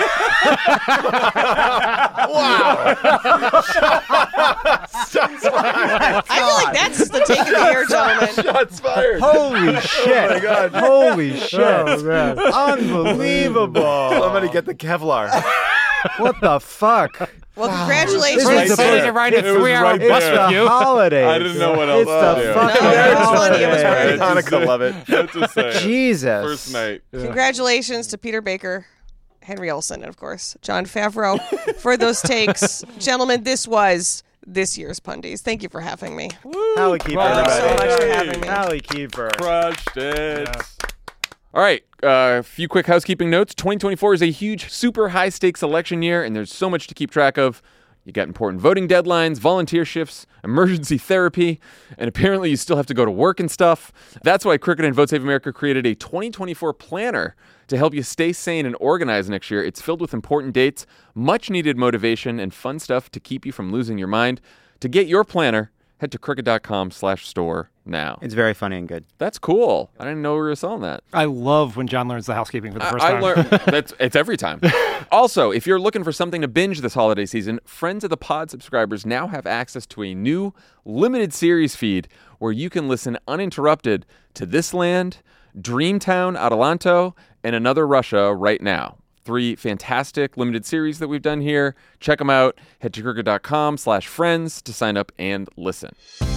I feel like that's the take of the year, gentlemen. Shots fired. Holy shit. Oh my God. Holy shit. Oh, man. Unbelievable. Somebody get the Kevlar. What the fuck? Well, congratulations. This is to ride a 3-hour bus It's with the you. holidays. I didn't know what else It's to the do. fucking No, it was funny. It was holidays. Hanukkah, love it. That's just saying. Jesus. First night. Congratulations to Peter Baker, Henry Olsen, and of course, John Favreau for those takes. Gentlemen, this was this year's Pundies. Thank you for having me. Hallie Kiefer, Thank you so everybody. much for having me. Hallie Kiefer. Crushed it. All right, a few quick housekeeping notes. 2024 is a huge, super high-stakes election year, and there's so much to keep track of. You got important voting deadlines, volunteer shifts, emergency therapy, and apparently you still have to go to work and stuff. That's why Cricket and Vote Save America created a 2024 planner to help you stay sane and organized next year. It's filled with important dates, much-needed motivation, and fun stuff to keep you from losing your mind. To get your planner, head to cricket.com/store now. It's very funny and good. That's cool. I didn't know we were selling that. I love when John learns the housekeeping for the first time. It's every time. Also, if you're looking for something to binge this holiday season, Friends of the Pod subscribers now have access to a new limited series feed where you can listen uninterrupted to This Land, Dreamtown, Adelanto, and Another Russia right now. 3 fantastic limited series that we've done here. Check them out. Head to cricket.com/friends to sign up and listen.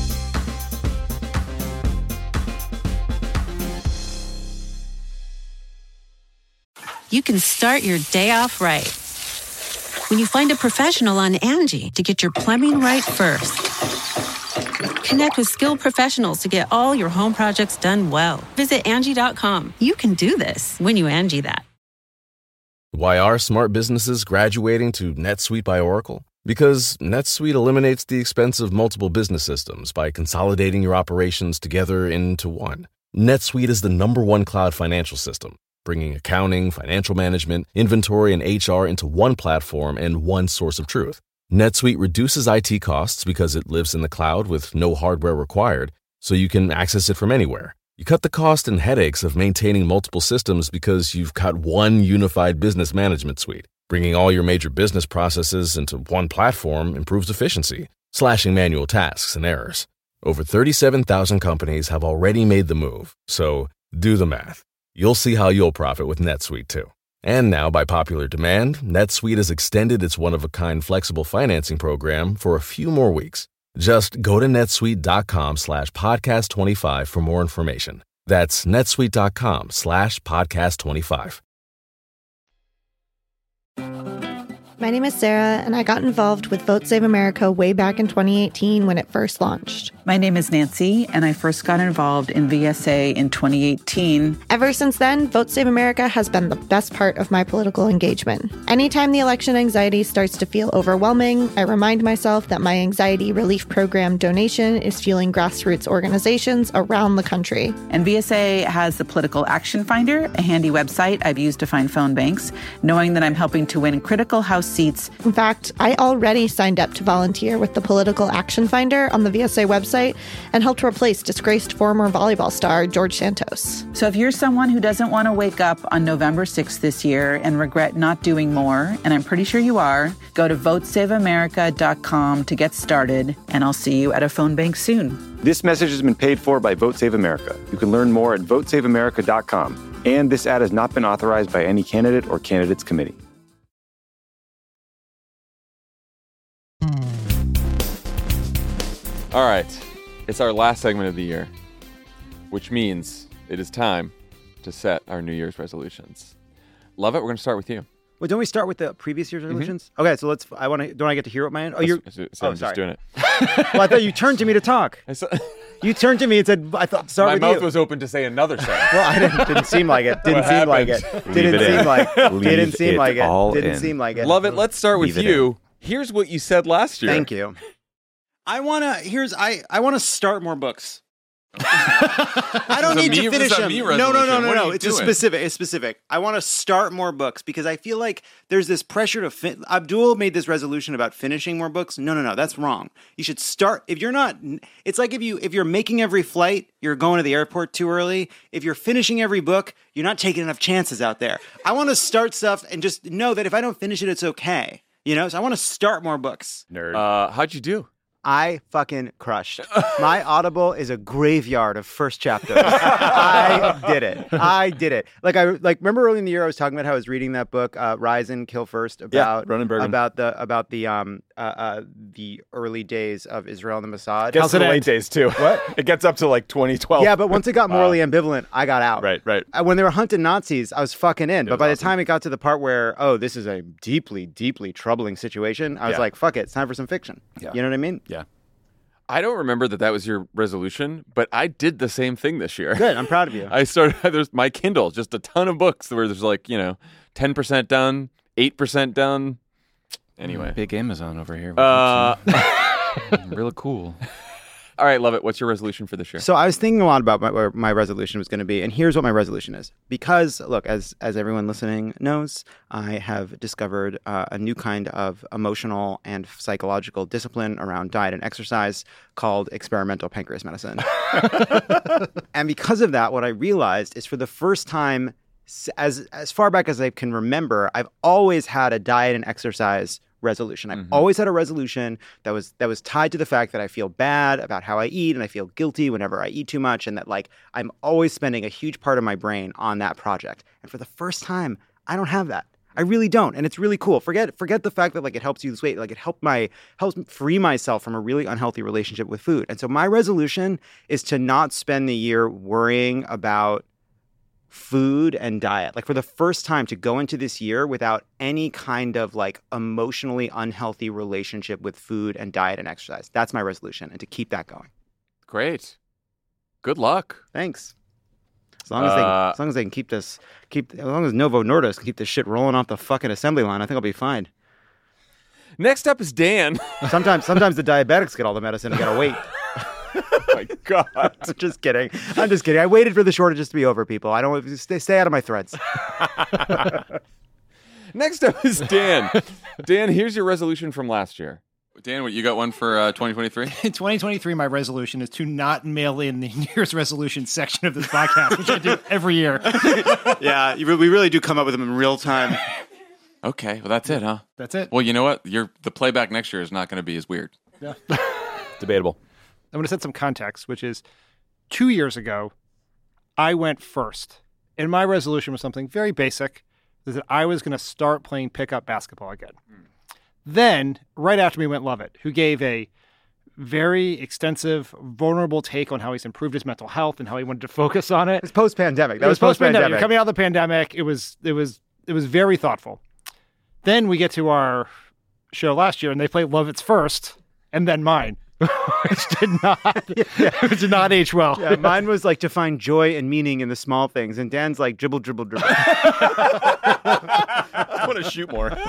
You can start your day off right when you find a professional on Angie to get your plumbing right first. Connect with skilled professionals to get all your home projects done well. Visit Angie.com. You can do this when you Angie that. Why are smart businesses graduating to NetSuite by Oracle? Because NetSuite eliminates the expense of multiple business systems by consolidating your operations together into one. NetSuite is the #1 cloud financial system, bringing accounting, financial management, inventory, and HR into one platform and one source of truth. NetSuite reduces IT costs because it lives in the cloud with no hardware required, so you can access it from anywhere. You cut the cost and headaches of maintaining multiple systems because you've got one unified business management suite. Bringing all your major business processes into one platform improves efficiency, slashing manual tasks and errors. Over 37,000 companies have already made the move, so do the math. You'll see how you'll profit with NetSuite too. And now, by popular demand, NetSuite has extended its one-of-a-kind flexible financing program for a few more weeks. Just go to netsuite.com/podcast25 for more information. That's netsuite.com/podcast25. My name is Sarah, and I got involved with Vote Save America way back in 2018 when it first launched. My name is Nancy, and I first got involved in VSA in 2018. Ever since then, Vote Save America has been the best part of my political engagement. Anytime the election anxiety starts to feel overwhelming, I remind myself that my anxiety relief program donation is fueling grassroots organizations around the country. And VSA has the Political Action Finder, a handy website I've used to find phone banks, knowing that I'm helping to win critical House seats. In fact, I already signed up to volunteer with the Political Action Finder on the VSA website and helped replace disgraced former volleyball star George Santos. So if you're someone who doesn't want to wake up on November 6th this year and regret not doing more, and I'm pretty sure you are, go to votesaveamerica.com to get started, and I'll see you at a phone bank soon. This message has been paid for by Vote Save America. You can learn more at votesaveamerica.com. And this ad has not been authorized by any candidate or candidates committee. All right, it's our last segment of the year, which means it is time to set our New Year's resolutions. Love it. We're going to start with you. Well, don't we start with the previous year's resolutions? Okay, so let's. Don't I get to hear what mine? Oh, you're. I'm sorry. just doing it. Well, I thought you turned to me to talk. You turned to me and said, "I thought start My with mouth you." was open to say another sentence. Well, I didn't seem like it. Didn't What seem like happened? it. Didn't seem like. Didn't seem like it. all Didn't in. seem like it. Love it. Let's start with Leave it you. Here's what you said last year. Thank you. I want to start more books. I don't need to finish them. No. It's specific. I want to start more books because I feel like there's this pressure to Abdul made this resolution about finishing more books. No, that's wrong. You should start. If you're not, it's like if you're making every flight, you're going to the airport too early. If you're finishing every book, you're not taking enough chances out there. I want to start stuff and just know that if I don't finish it, it's okay. So I want to start more books. Nerd. How'd you do? I fucking crushed. My Audible is a graveyard of first chapters. I did it. Like remember early in the year I was talking about how I was reading that book, Rise and Kill First, about the early days of Israel and the Mossad. It gets to the late days too. What? It gets up to like 2012. Yeah, but once it got morally ambivalent, I got out. Right. When they were hunting Nazis, I was fucking in. But by the time it got to the part where, this is a deeply, deeply troubling situation, I was like, fuck it, it's time for some fiction. Yeah. You know what I mean? Yeah. I don't remember that was your resolution, but I did the same thing this year. Good. I'm proud of you. I started, there's my Kindle, just a ton of books where there's 10% done, 8% done. Anyway. Big Amazon over here. Real cool. All right, love it. What's your resolution for this year? So I was thinking a lot about where my resolution was going to be, and here's what my resolution is. Because, look, as everyone listening knows, I have discovered a new kind of emotional and psychological discipline around diet and exercise called experimental pancreas medicine. And because of that, what I realized is for the first time, as far back as I can remember, I've always had a diet and exercise resolution. I've always had a resolution that was tied to the fact that I feel bad about how I eat and I feel guilty whenever I eat too much, and that I'm always spending a huge part of my brain on that project. And for the first time, I don't have that. I really don't, and it's really cool. Forget the fact that it helps you lose weight. It helps free myself from a really unhealthy relationship with food. And so my resolution is to not spend the year worrying about food and diet. For the first time, to go into this year without any kind of emotionally unhealthy relationship with food and diet and exercise. That's my resolution, and to keep that going. Great. Good luck. Thanks. As long as they can as long as Novo Nordisk can keep this shit rolling off the fucking assembly line, I think I'll be fine. Next up is Dan. Sometimes the diabetics get all the medicine and gotta wait. Oh my God. I'm just kidding. I waited for the shortages to be over, people. I don't stay out of my threads. Next up is Dan. Dan, here's your resolution from last year. Dan, you got one for 2023? In 2023, my resolution is to not mail in the New Year's resolution section of this podcast, which I do every year. Yeah, we really do come up with them in real time. Okay, well, that's it, huh? That's it. Well, you know what? The playback next year is not going to be as weird. Yeah. Debatable. I'm going to set some context, which is 2 years ago, I went first. And my resolution was something very basic, is that I was going to start playing pickup basketball again. Then, right after me went Lovett, who gave a very extensive, vulnerable take on how he's improved his mental health and how he wanted to focus on it. It's post-pandemic. That was post-pandemic. You're coming out of the pandemic. It was very thoughtful. Then we get to our show last year, and they played Lovett's first, and then mine. Which did not age well. Yeah, mine was to find joy and meaning in the small things, and Dan's dribble, dribble, dribble. I want to shoot more.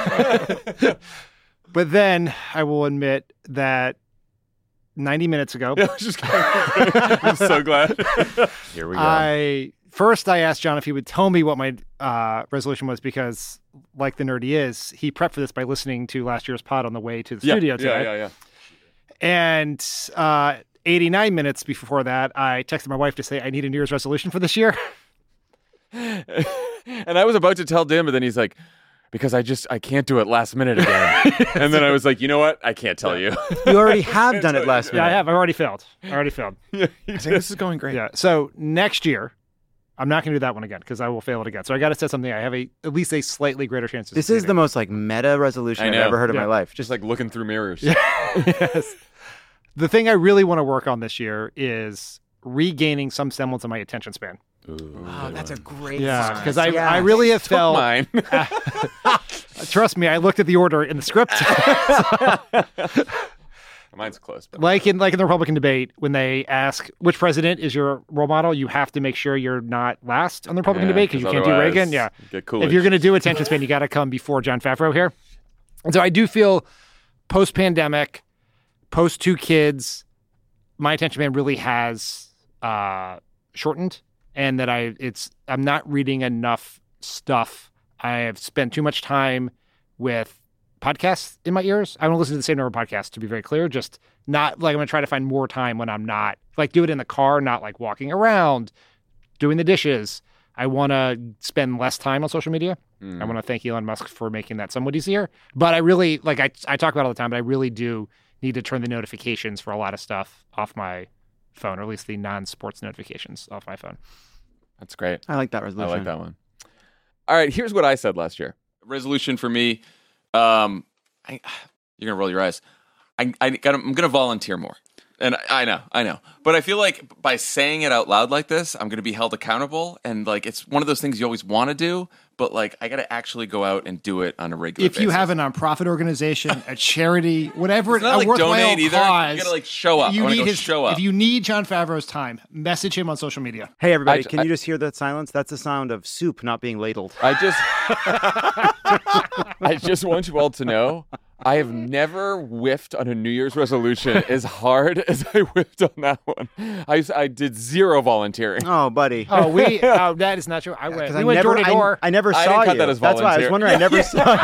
But then I will admit that 90 minutes ago, I'm so glad. Here we go. I asked John if he would tell me what my resolution was because, like the nerd he is, he prepped for this by listening to last year's pod on the way to the studio today. Yeah. And 89 minutes before that, I texted my wife to say I need a New Year's resolution for this year. And I was about to tell Dan, but then he's like, because I can't do it last minute again. And then I was like, you know what? I can't tell you. You already have done it last minute. Yeah, I have. I've already failed. I think this is going great. Yeah. So next year, I'm not going to do that one again because I will fail it again. So I got to set something I have at least a slightly greater chance of This is the most meta resolution I've ever heard in my life. Just looking through mirrors. Yes. The thing I really want to work on this year is regaining some semblance of my attention span. Ooh, that's a great because I really have felt mine. Trust me, I looked at the order in the script. Mine's close. But... Like in the Republican debate, when they ask which president is your role model, you have to make sure you're not last on the Republican debate because you can't do Reagan. Yeah, get Coolidge. If you're going to do attention span, you got to come before Jon Favreau here. And so I do feel post-pandemic, post 2 kids, my attention span really has shortened, and that I'm not reading enough stuff. I have spent too much time with podcasts in my ears. I don't listen to the same number of podcasts, to be very clear. Just not I'm going to try to find more time when I'm not do it in the car, not walking around, doing the dishes. I want to spend less time on social media. I want to thank Elon Musk for making that somewhat easier. But I really I talk about it all the time, but I really do need to turn the notifications for a lot of stuff off my phone, or at least the non-sports notifications off my phone. That's great. I like that resolution. I like that one. All right, here's what I said last year. Resolution for me, you're going to roll your eyes. I'm going to volunteer more. And I know. But I feel like by saying it out loud like this, I'm going to be held accountable. And like, it's one of those things you always want to do, but like, I got to actually go out and do it on a regular basis. If you have a nonprofit organization, a charity, whatever, it's not a like worthwhile donate either. cause, You got to like show up. Show up. If you need Jon Favreau's time, message him on social media. Hey, everybody, can you just hear that silence? That's the sound of soup not being ladled. I just want you all to know, I have never whiffed on a New Year's resolution as hard as I whiffed on that one. I did zero volunteering. Oh, buddy. That is not true. We went door to door. I never saw you. That's why I was wondering. I never saw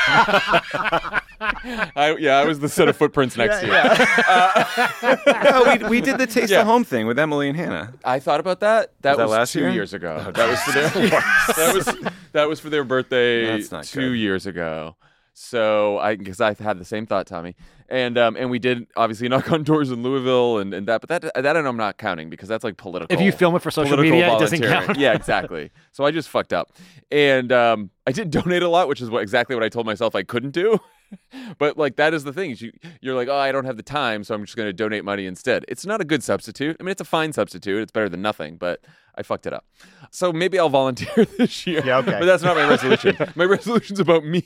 you. I was the set of footprints next to you. No, we did the Taste of Home thing with Emily and Hannah. I thought about that. That was last 2 year? years ago. Okay. That was for their that was for their birthday 2 years ago. So because I had the same thought, Tommy, and we did obviously knock on doors in Louisville and that, but that I'm not counting because that's like political. If you film it for social media, it doesn't count. Yeah, exactly. So I just fucked up, and I did donate a lot, which is exactly what I told myself I couldn't do. But like that is the thing. You're like, oh, I don't have the time, so I'm just going to donate money instead. It's not a good substitute. I mean, it's a fine substitute. It's better than nothing, but I fucked it up. So maybe I'll volunteer this year. Yeah, okay. But that's not my resolution. My resolution's about me.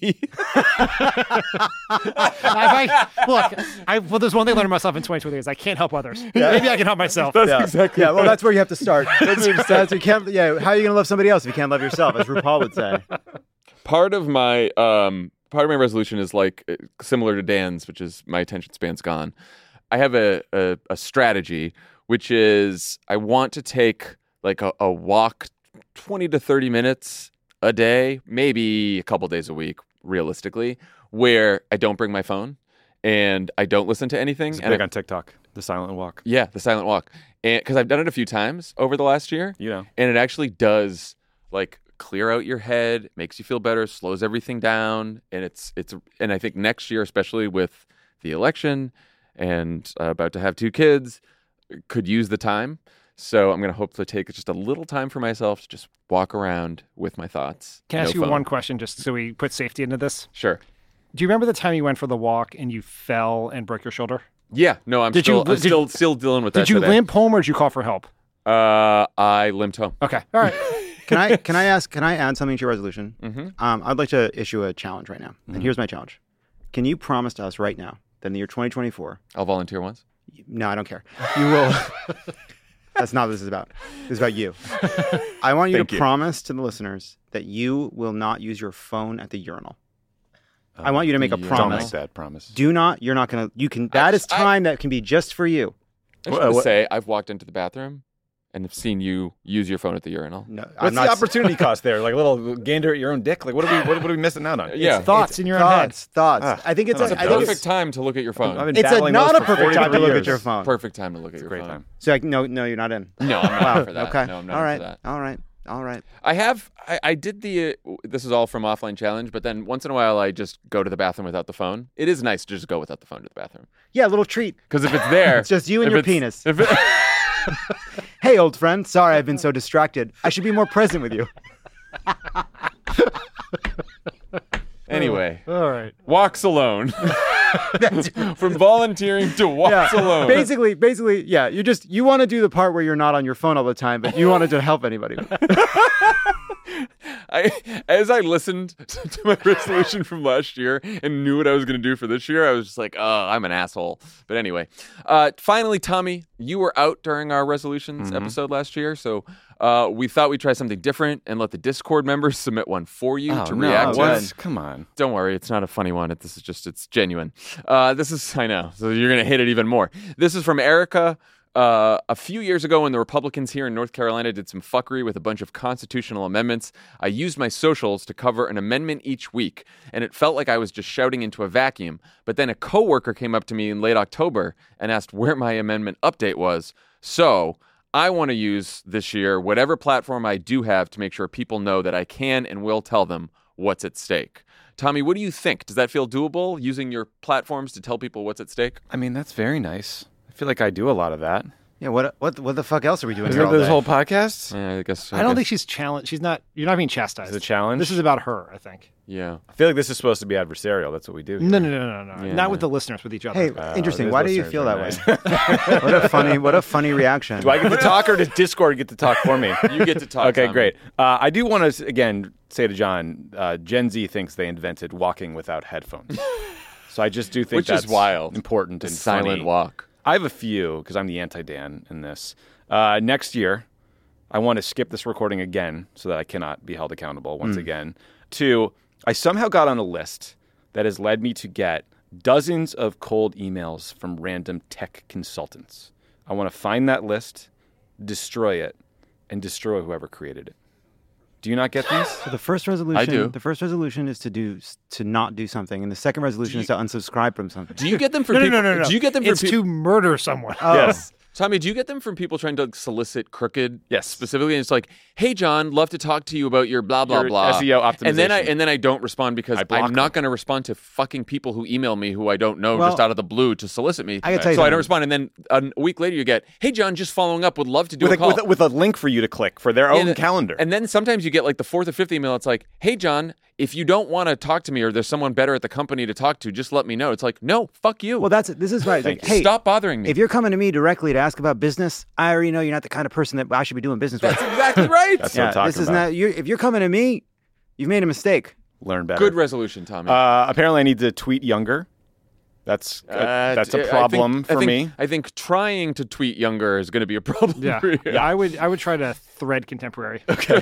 Well, there's one thing I learned myself in 2023 is I can't help others. Yeah. Maybe I can help myself. That's exactly. Yeah, well, that's where you have to start. How are you going to love somebody else if you can't love yourself, as RuPaul would say? Part of my resolution is like similar to Dan's, which is my attention span's gone. I have a strategy, which is I want to take like a walk 20 to 30 minutes a day, maybe a couple days a week, realistically, where I don't bring my phone and I don't listen to anything. It's big on TikTok, the silent walk. Yeah, the silent walk. And because I've done it a few times over the last year, and it actually does like clear out your head, makes you feel better, slows everything down, and and I think next year, especially with the election and about to have 2 kids, could use the time. So I'm going to hope to take just a little time for myself to just walk around with my thoughts. Can I ask you one question just so we put safety into this? Sure. Do you remember the time you went for the walk and you fell and broke your shoulder? Yeah. No, I'm still dealing with that. Did you limp home or did you call for help? I limped home. Okay. All right. Can I add something to your resolution? Mm-hmm. I'd like to issue a challenge right now. Mm-hmm. And here's my challenge. Can you promise to us right now that in the year 2024... I'll volunteer once? No, I don't care. You will... That's not what this is about. This is about you. I want you to promise to the listeners that you will not use your phone at the urinal. I want you to make a promise. Don't make that promise. Do not. You're not going to... You can. That is time that can be just for you. I just want to say, I've walked into the bathroom and have seen you use your phone at the urinal. No, what's the opportunity cost there? Like a little gander at your own dick? Like what are we missing out on? Yeah, thoughts in your own head. Thoughts. I think it's a perfect time to look at your phone. It's not a perfect time to look at your phone. Perfect time to look at your phone. Time. So no, you're not in. No, I'm not for that. Okay. No, I'm not for that. All right. I did this is all from Offline Challenge, but then once in a while I just go to the bathroom without the phone. It is nice to just go without the phone to the bathroom. Yeah, a little treat. Because if it's there, it's just you and your penis. Hey, old friend. Sorry I've been so distracted. I should be more present with you. Anyway. All right. Walks alone. From volunteering to walks alone. Basically, yeah. You want to do the part where you're not on your phone all the time, but you wanted to help anybody. As I listened to my resolution from last year and knew what I was going to do for this year, I was just like, oh, I'm an asshole. But anyway, finally, Tommy, you were out during our resolutions episode last year, so we thought we'd try something different and let the Discord members submit one for you to react to. Come on. Don't worry, it's not a funny one. It's genuine. I know, so you're going to hate it even more. This is from Erica. A few years ago when the Republicans here in North Carolina did some fuckery with a bunch of constitutional amendments, I used my socials to cover an amendment each week, and it felt like I was just shouting into a vacuum. But then a coworker came up to me in late October and asked where my amendment update was. So I want to use this year whatever platform I do have to make sure people know that I can and will tell them what's at stake. Tommy, what do you think? Does that feel doable, using your platforms to tell people what's at stake? I mean, that's very nice. I feel like I do a lot of that. Yeah, what the fuck else are we doing? Have you heard this whole podcast? Yeah, I guess. I don't think she's challenged. She's not. You're not being chastised. It's a challenge. This is about her, I think. Yeah. I feel like this is supposed to be adversarial. That's what we do. No. Yeah. Not with the listeners, with each other. Hey, interesting. Why do you feel that way? What a funny reaction. Do I get to talk, or does Discord get to talk for me? You get to talk. Okay, Tommy. great. I do want to again say to John, Gen Z thinks they invented walking without headphones. So I just do think Which that's is wild. important The and silent funny. walk. I have a few because I'm the anti-Dan in this. Next year, I want to skip this recording again so that I cannot be held accountable once again. 2, I somehow got on a list that has led me to get dozens of cold emails from random tech consultants. I want to find that list, destroy it, and destroy whoever created it. Do you not get these? So the first resolution, I do. The first resolution is to not do something, and the second resolution is to unsubscribe from something. Do you get them from No. people? Do you get them from It's to murder someone. Yes. Tommy, do you get them from people trying to solicit crooked? Yes. Specifically, and it's like, "Hey, John, love to talk to you about your blah blah Your blah SEO optimization. And then I don't respond because block I'm not them. going to respond to fucking people who email me who I don't know Well, just out of the blue to solicit me. I gotta tell you so I don't something. respond, and then a week later you get, "Hey, John, just following up, would love to do With a call." with a link for you to click for their own And- calendar. And then sometimes you get like the 4th or 5th email. It's like, "Hey, John, if you don't want to talk to me or there's someone better at the company to talk to, just let me know." It's like, no, fuck you. Well, this is right. It's like, hey, Stop bothering me. If you're coming to me directly to ask about business, I already know you're not the kind of person that I should be doing business with. That's exactly right. That's what I'm talking this is about. not. If you're coming to me, you've made a mistake. Learn better. Good resolution, Tommy. Apparently, I need to tweet younger. That's a problem for me. I think trying to tweet younger is going to be a problem Yeah. for you. Yeah, I would try to thread contemporary. Okay.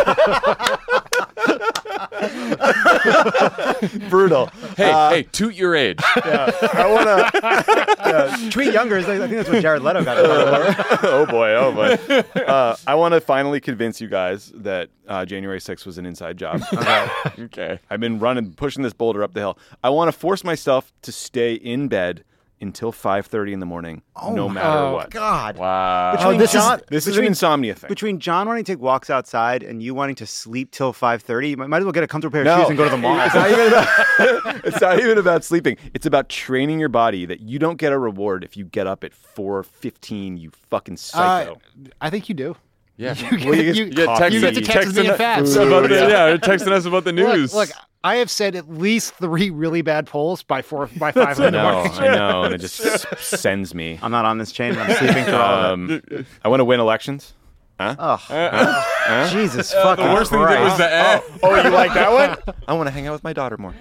Brutal. Hey, toot your age. I want to Tweet younger. I think that's what Jared Leto got. oh boy. I want to finally convince you guys that January 6th was an inside job. Okay. I've been pushing this boulder up the hill. I want to force myself to stay in bed until 5:30 in the morning, no matter what. God. Wow. Between John, This is an insomnia thing. Between John wanting to take walks outside and you wanting to sleep till 5:30, you might as well get a comfortable pair of shoes and go to the mall. It's not even about sleeping. It's about training your body that you don't get a reward if you get up at 4:15. You fucking psycho. I think you do. Yeah. You get to text me in fats. Texting us about the news. Look, I have said at least 3 really bad polls by 5 in the morning. I know, and it just sends me. I'm not on this chain. I'm sleeping through all of it. I want to win elections. Jesus fucking the worst thing that was the Oh, you like that one? I want to hang out with my daughter more.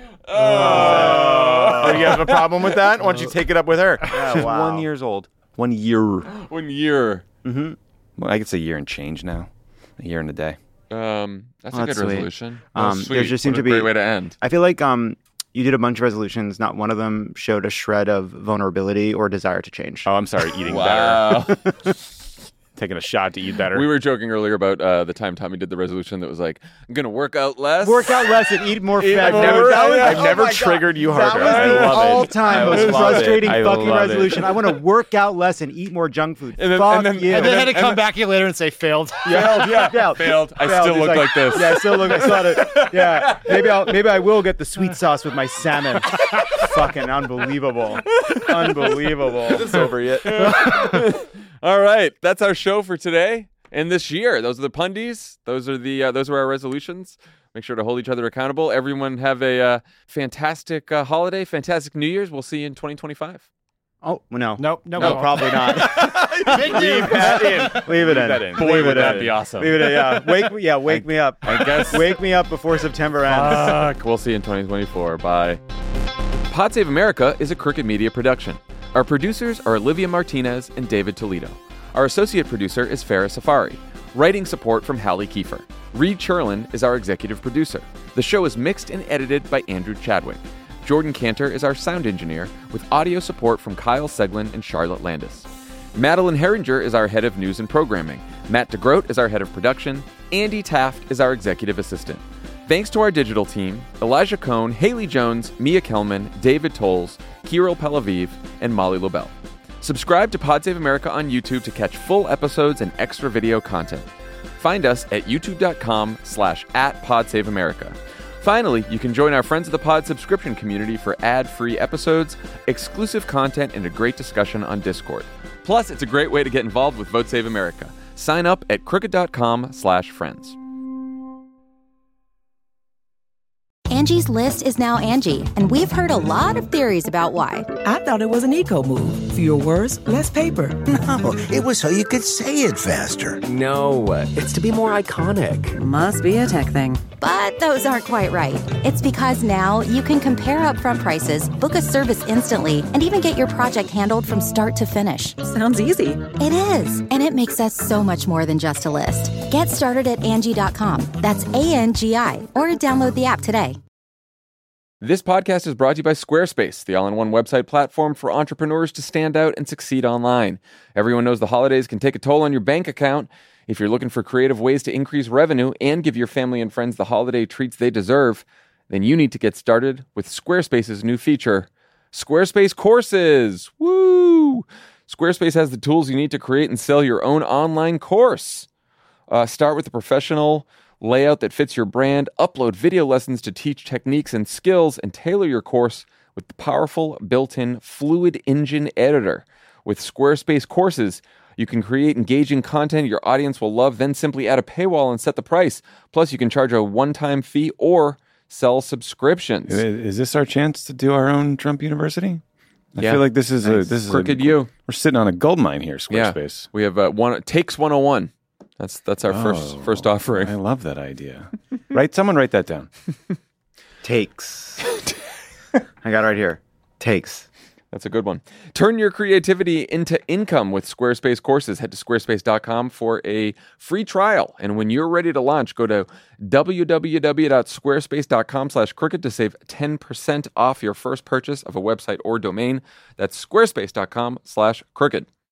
Oh, you have a problem with that? Why don't you take it up with her? She's wow. 1 year old. 1 year. 1 year. Mm-hmm. Well, I guess a year and change now. A year and a day. That's a good sweet. resolution. There just seemed to be a great way to end. I feel like you did a bunch of resolutions. Not one of them showed a shred of vulnerability or desire to change. Oh, I'm sorry. Eating Wow. better. Taking a shot to eat better. We were joking earlier about the time Tommy did the resolution that was like, I'm going to work out less. Work out less and eat more fat. I've never triggered you harder. That was I love the it. all-time most love frustrating it. I fucking love it. resolution. I want to work out less and eat more junk food. And then- Fuck and then- you. And then had to come back here later and say failed. Failed. I still He's look like this. Yeah, I still look. I saw it. Yeah, maybe I will get the sweet sauce with my salmon. Fucking unbelievable. It's over yet. All right, that's our show for today and this year. Those are the pundies. Those are our resolutions. Make sure to hold each other accountable. Everyone have a fantastic holiday, fantastic New Year's. We'll see you in 2025. Oh no, no, probably not. Leave that in. Leave it in. Boy, Leave would it that in. be awesome. Leave it in. Yeah, wake me up. I guess. Wake me up before September ends. Fuck. We'll see you in 2024. Bye. Pod Save America is a Crooked Media production. Our producers are Olivia Martinez and David Toledo. Our associate producer is Farah Safari. Writing support from Hallie Kiefer. Reed Cherlin is our executive producer. The show is mixed and edited by Andrew Chadwick. Jordan Cantor is our sound engineer, with audio support from Kyle Seglin and Charlotte Landis. Madeline Herringer is our head of news and programming. Matt DeGroat is our head of production. Andy Taft is our executive assistant. Thanks to our digital team, Elijah Cohn, Haley Jones, Mia Kelman, David Tolles, Kirill Pelaviv, and Molly Lobel. Subscribe to Pod Save America on YouTube to catch full episodes and extra video content. Find us at youtube.com/@PodSaveAmerica. Finally, you can join our Friends of the Pod subscription community for ad-free episodes, exclusive content, and a great discussion on Discord. Plus, it's a great way to get involved with Vote Save America. Sign up at crooked.com/friends. Angie's List is now Angie, and we've heard a lot of theories about why. I thought it was an eco move. Fewer words, less paper. No, it was so you could say it faster. No, it's to be more iconic. Must be a tech thing. But those aren't quite right. It's because now you can compare upfront prices, book a service instantly, and even get your project handled from start to finish. Sounds easy. It is, and it makes us so much more than just a list. Get started at Angie.com. That's ANGI, or download the app today. This podcast is brought to you by Squarespace, the all-in-one website platform for entrepreneurs to stand out and succeed online. Everyone knows the holidays can take a toll on your bank account. If you're looking for creative ways to increase revenue and give your family and friends the holiday treats they deserve, then you need to get started with Squarespace's new feature, Squarespace Courses. Woo! Squarespace has the tools you need to create and sell your own online course. Start with a professional layout that fits your brand, upload video lessons to teach techniques and skills, and tailor your course with the powerful built-in Fluid Engine editor. With Squarespace Courses, you can create engaging content your audience will love, then simply add a paywall and set the price. Plus, you can charge a one-time fee or sell subscriptions. Is this our chance to do our own Trump University? I feel like this is Crooked U. We're sitting on a gold mine here, Squarespace. Yeah. We have Takes 101. That's our first offering. I love that idea. Someone write that down. Takes. I got it right here. Takes. That's a good one. Turn your creativity into income with Squarespace Courses. Head to squarespace.com for a free trial. And when you're ready to launch, go to www.squarespace.com/crooked to save 10% off your first purchase of a website or domain. That's squarespace.com/crooked.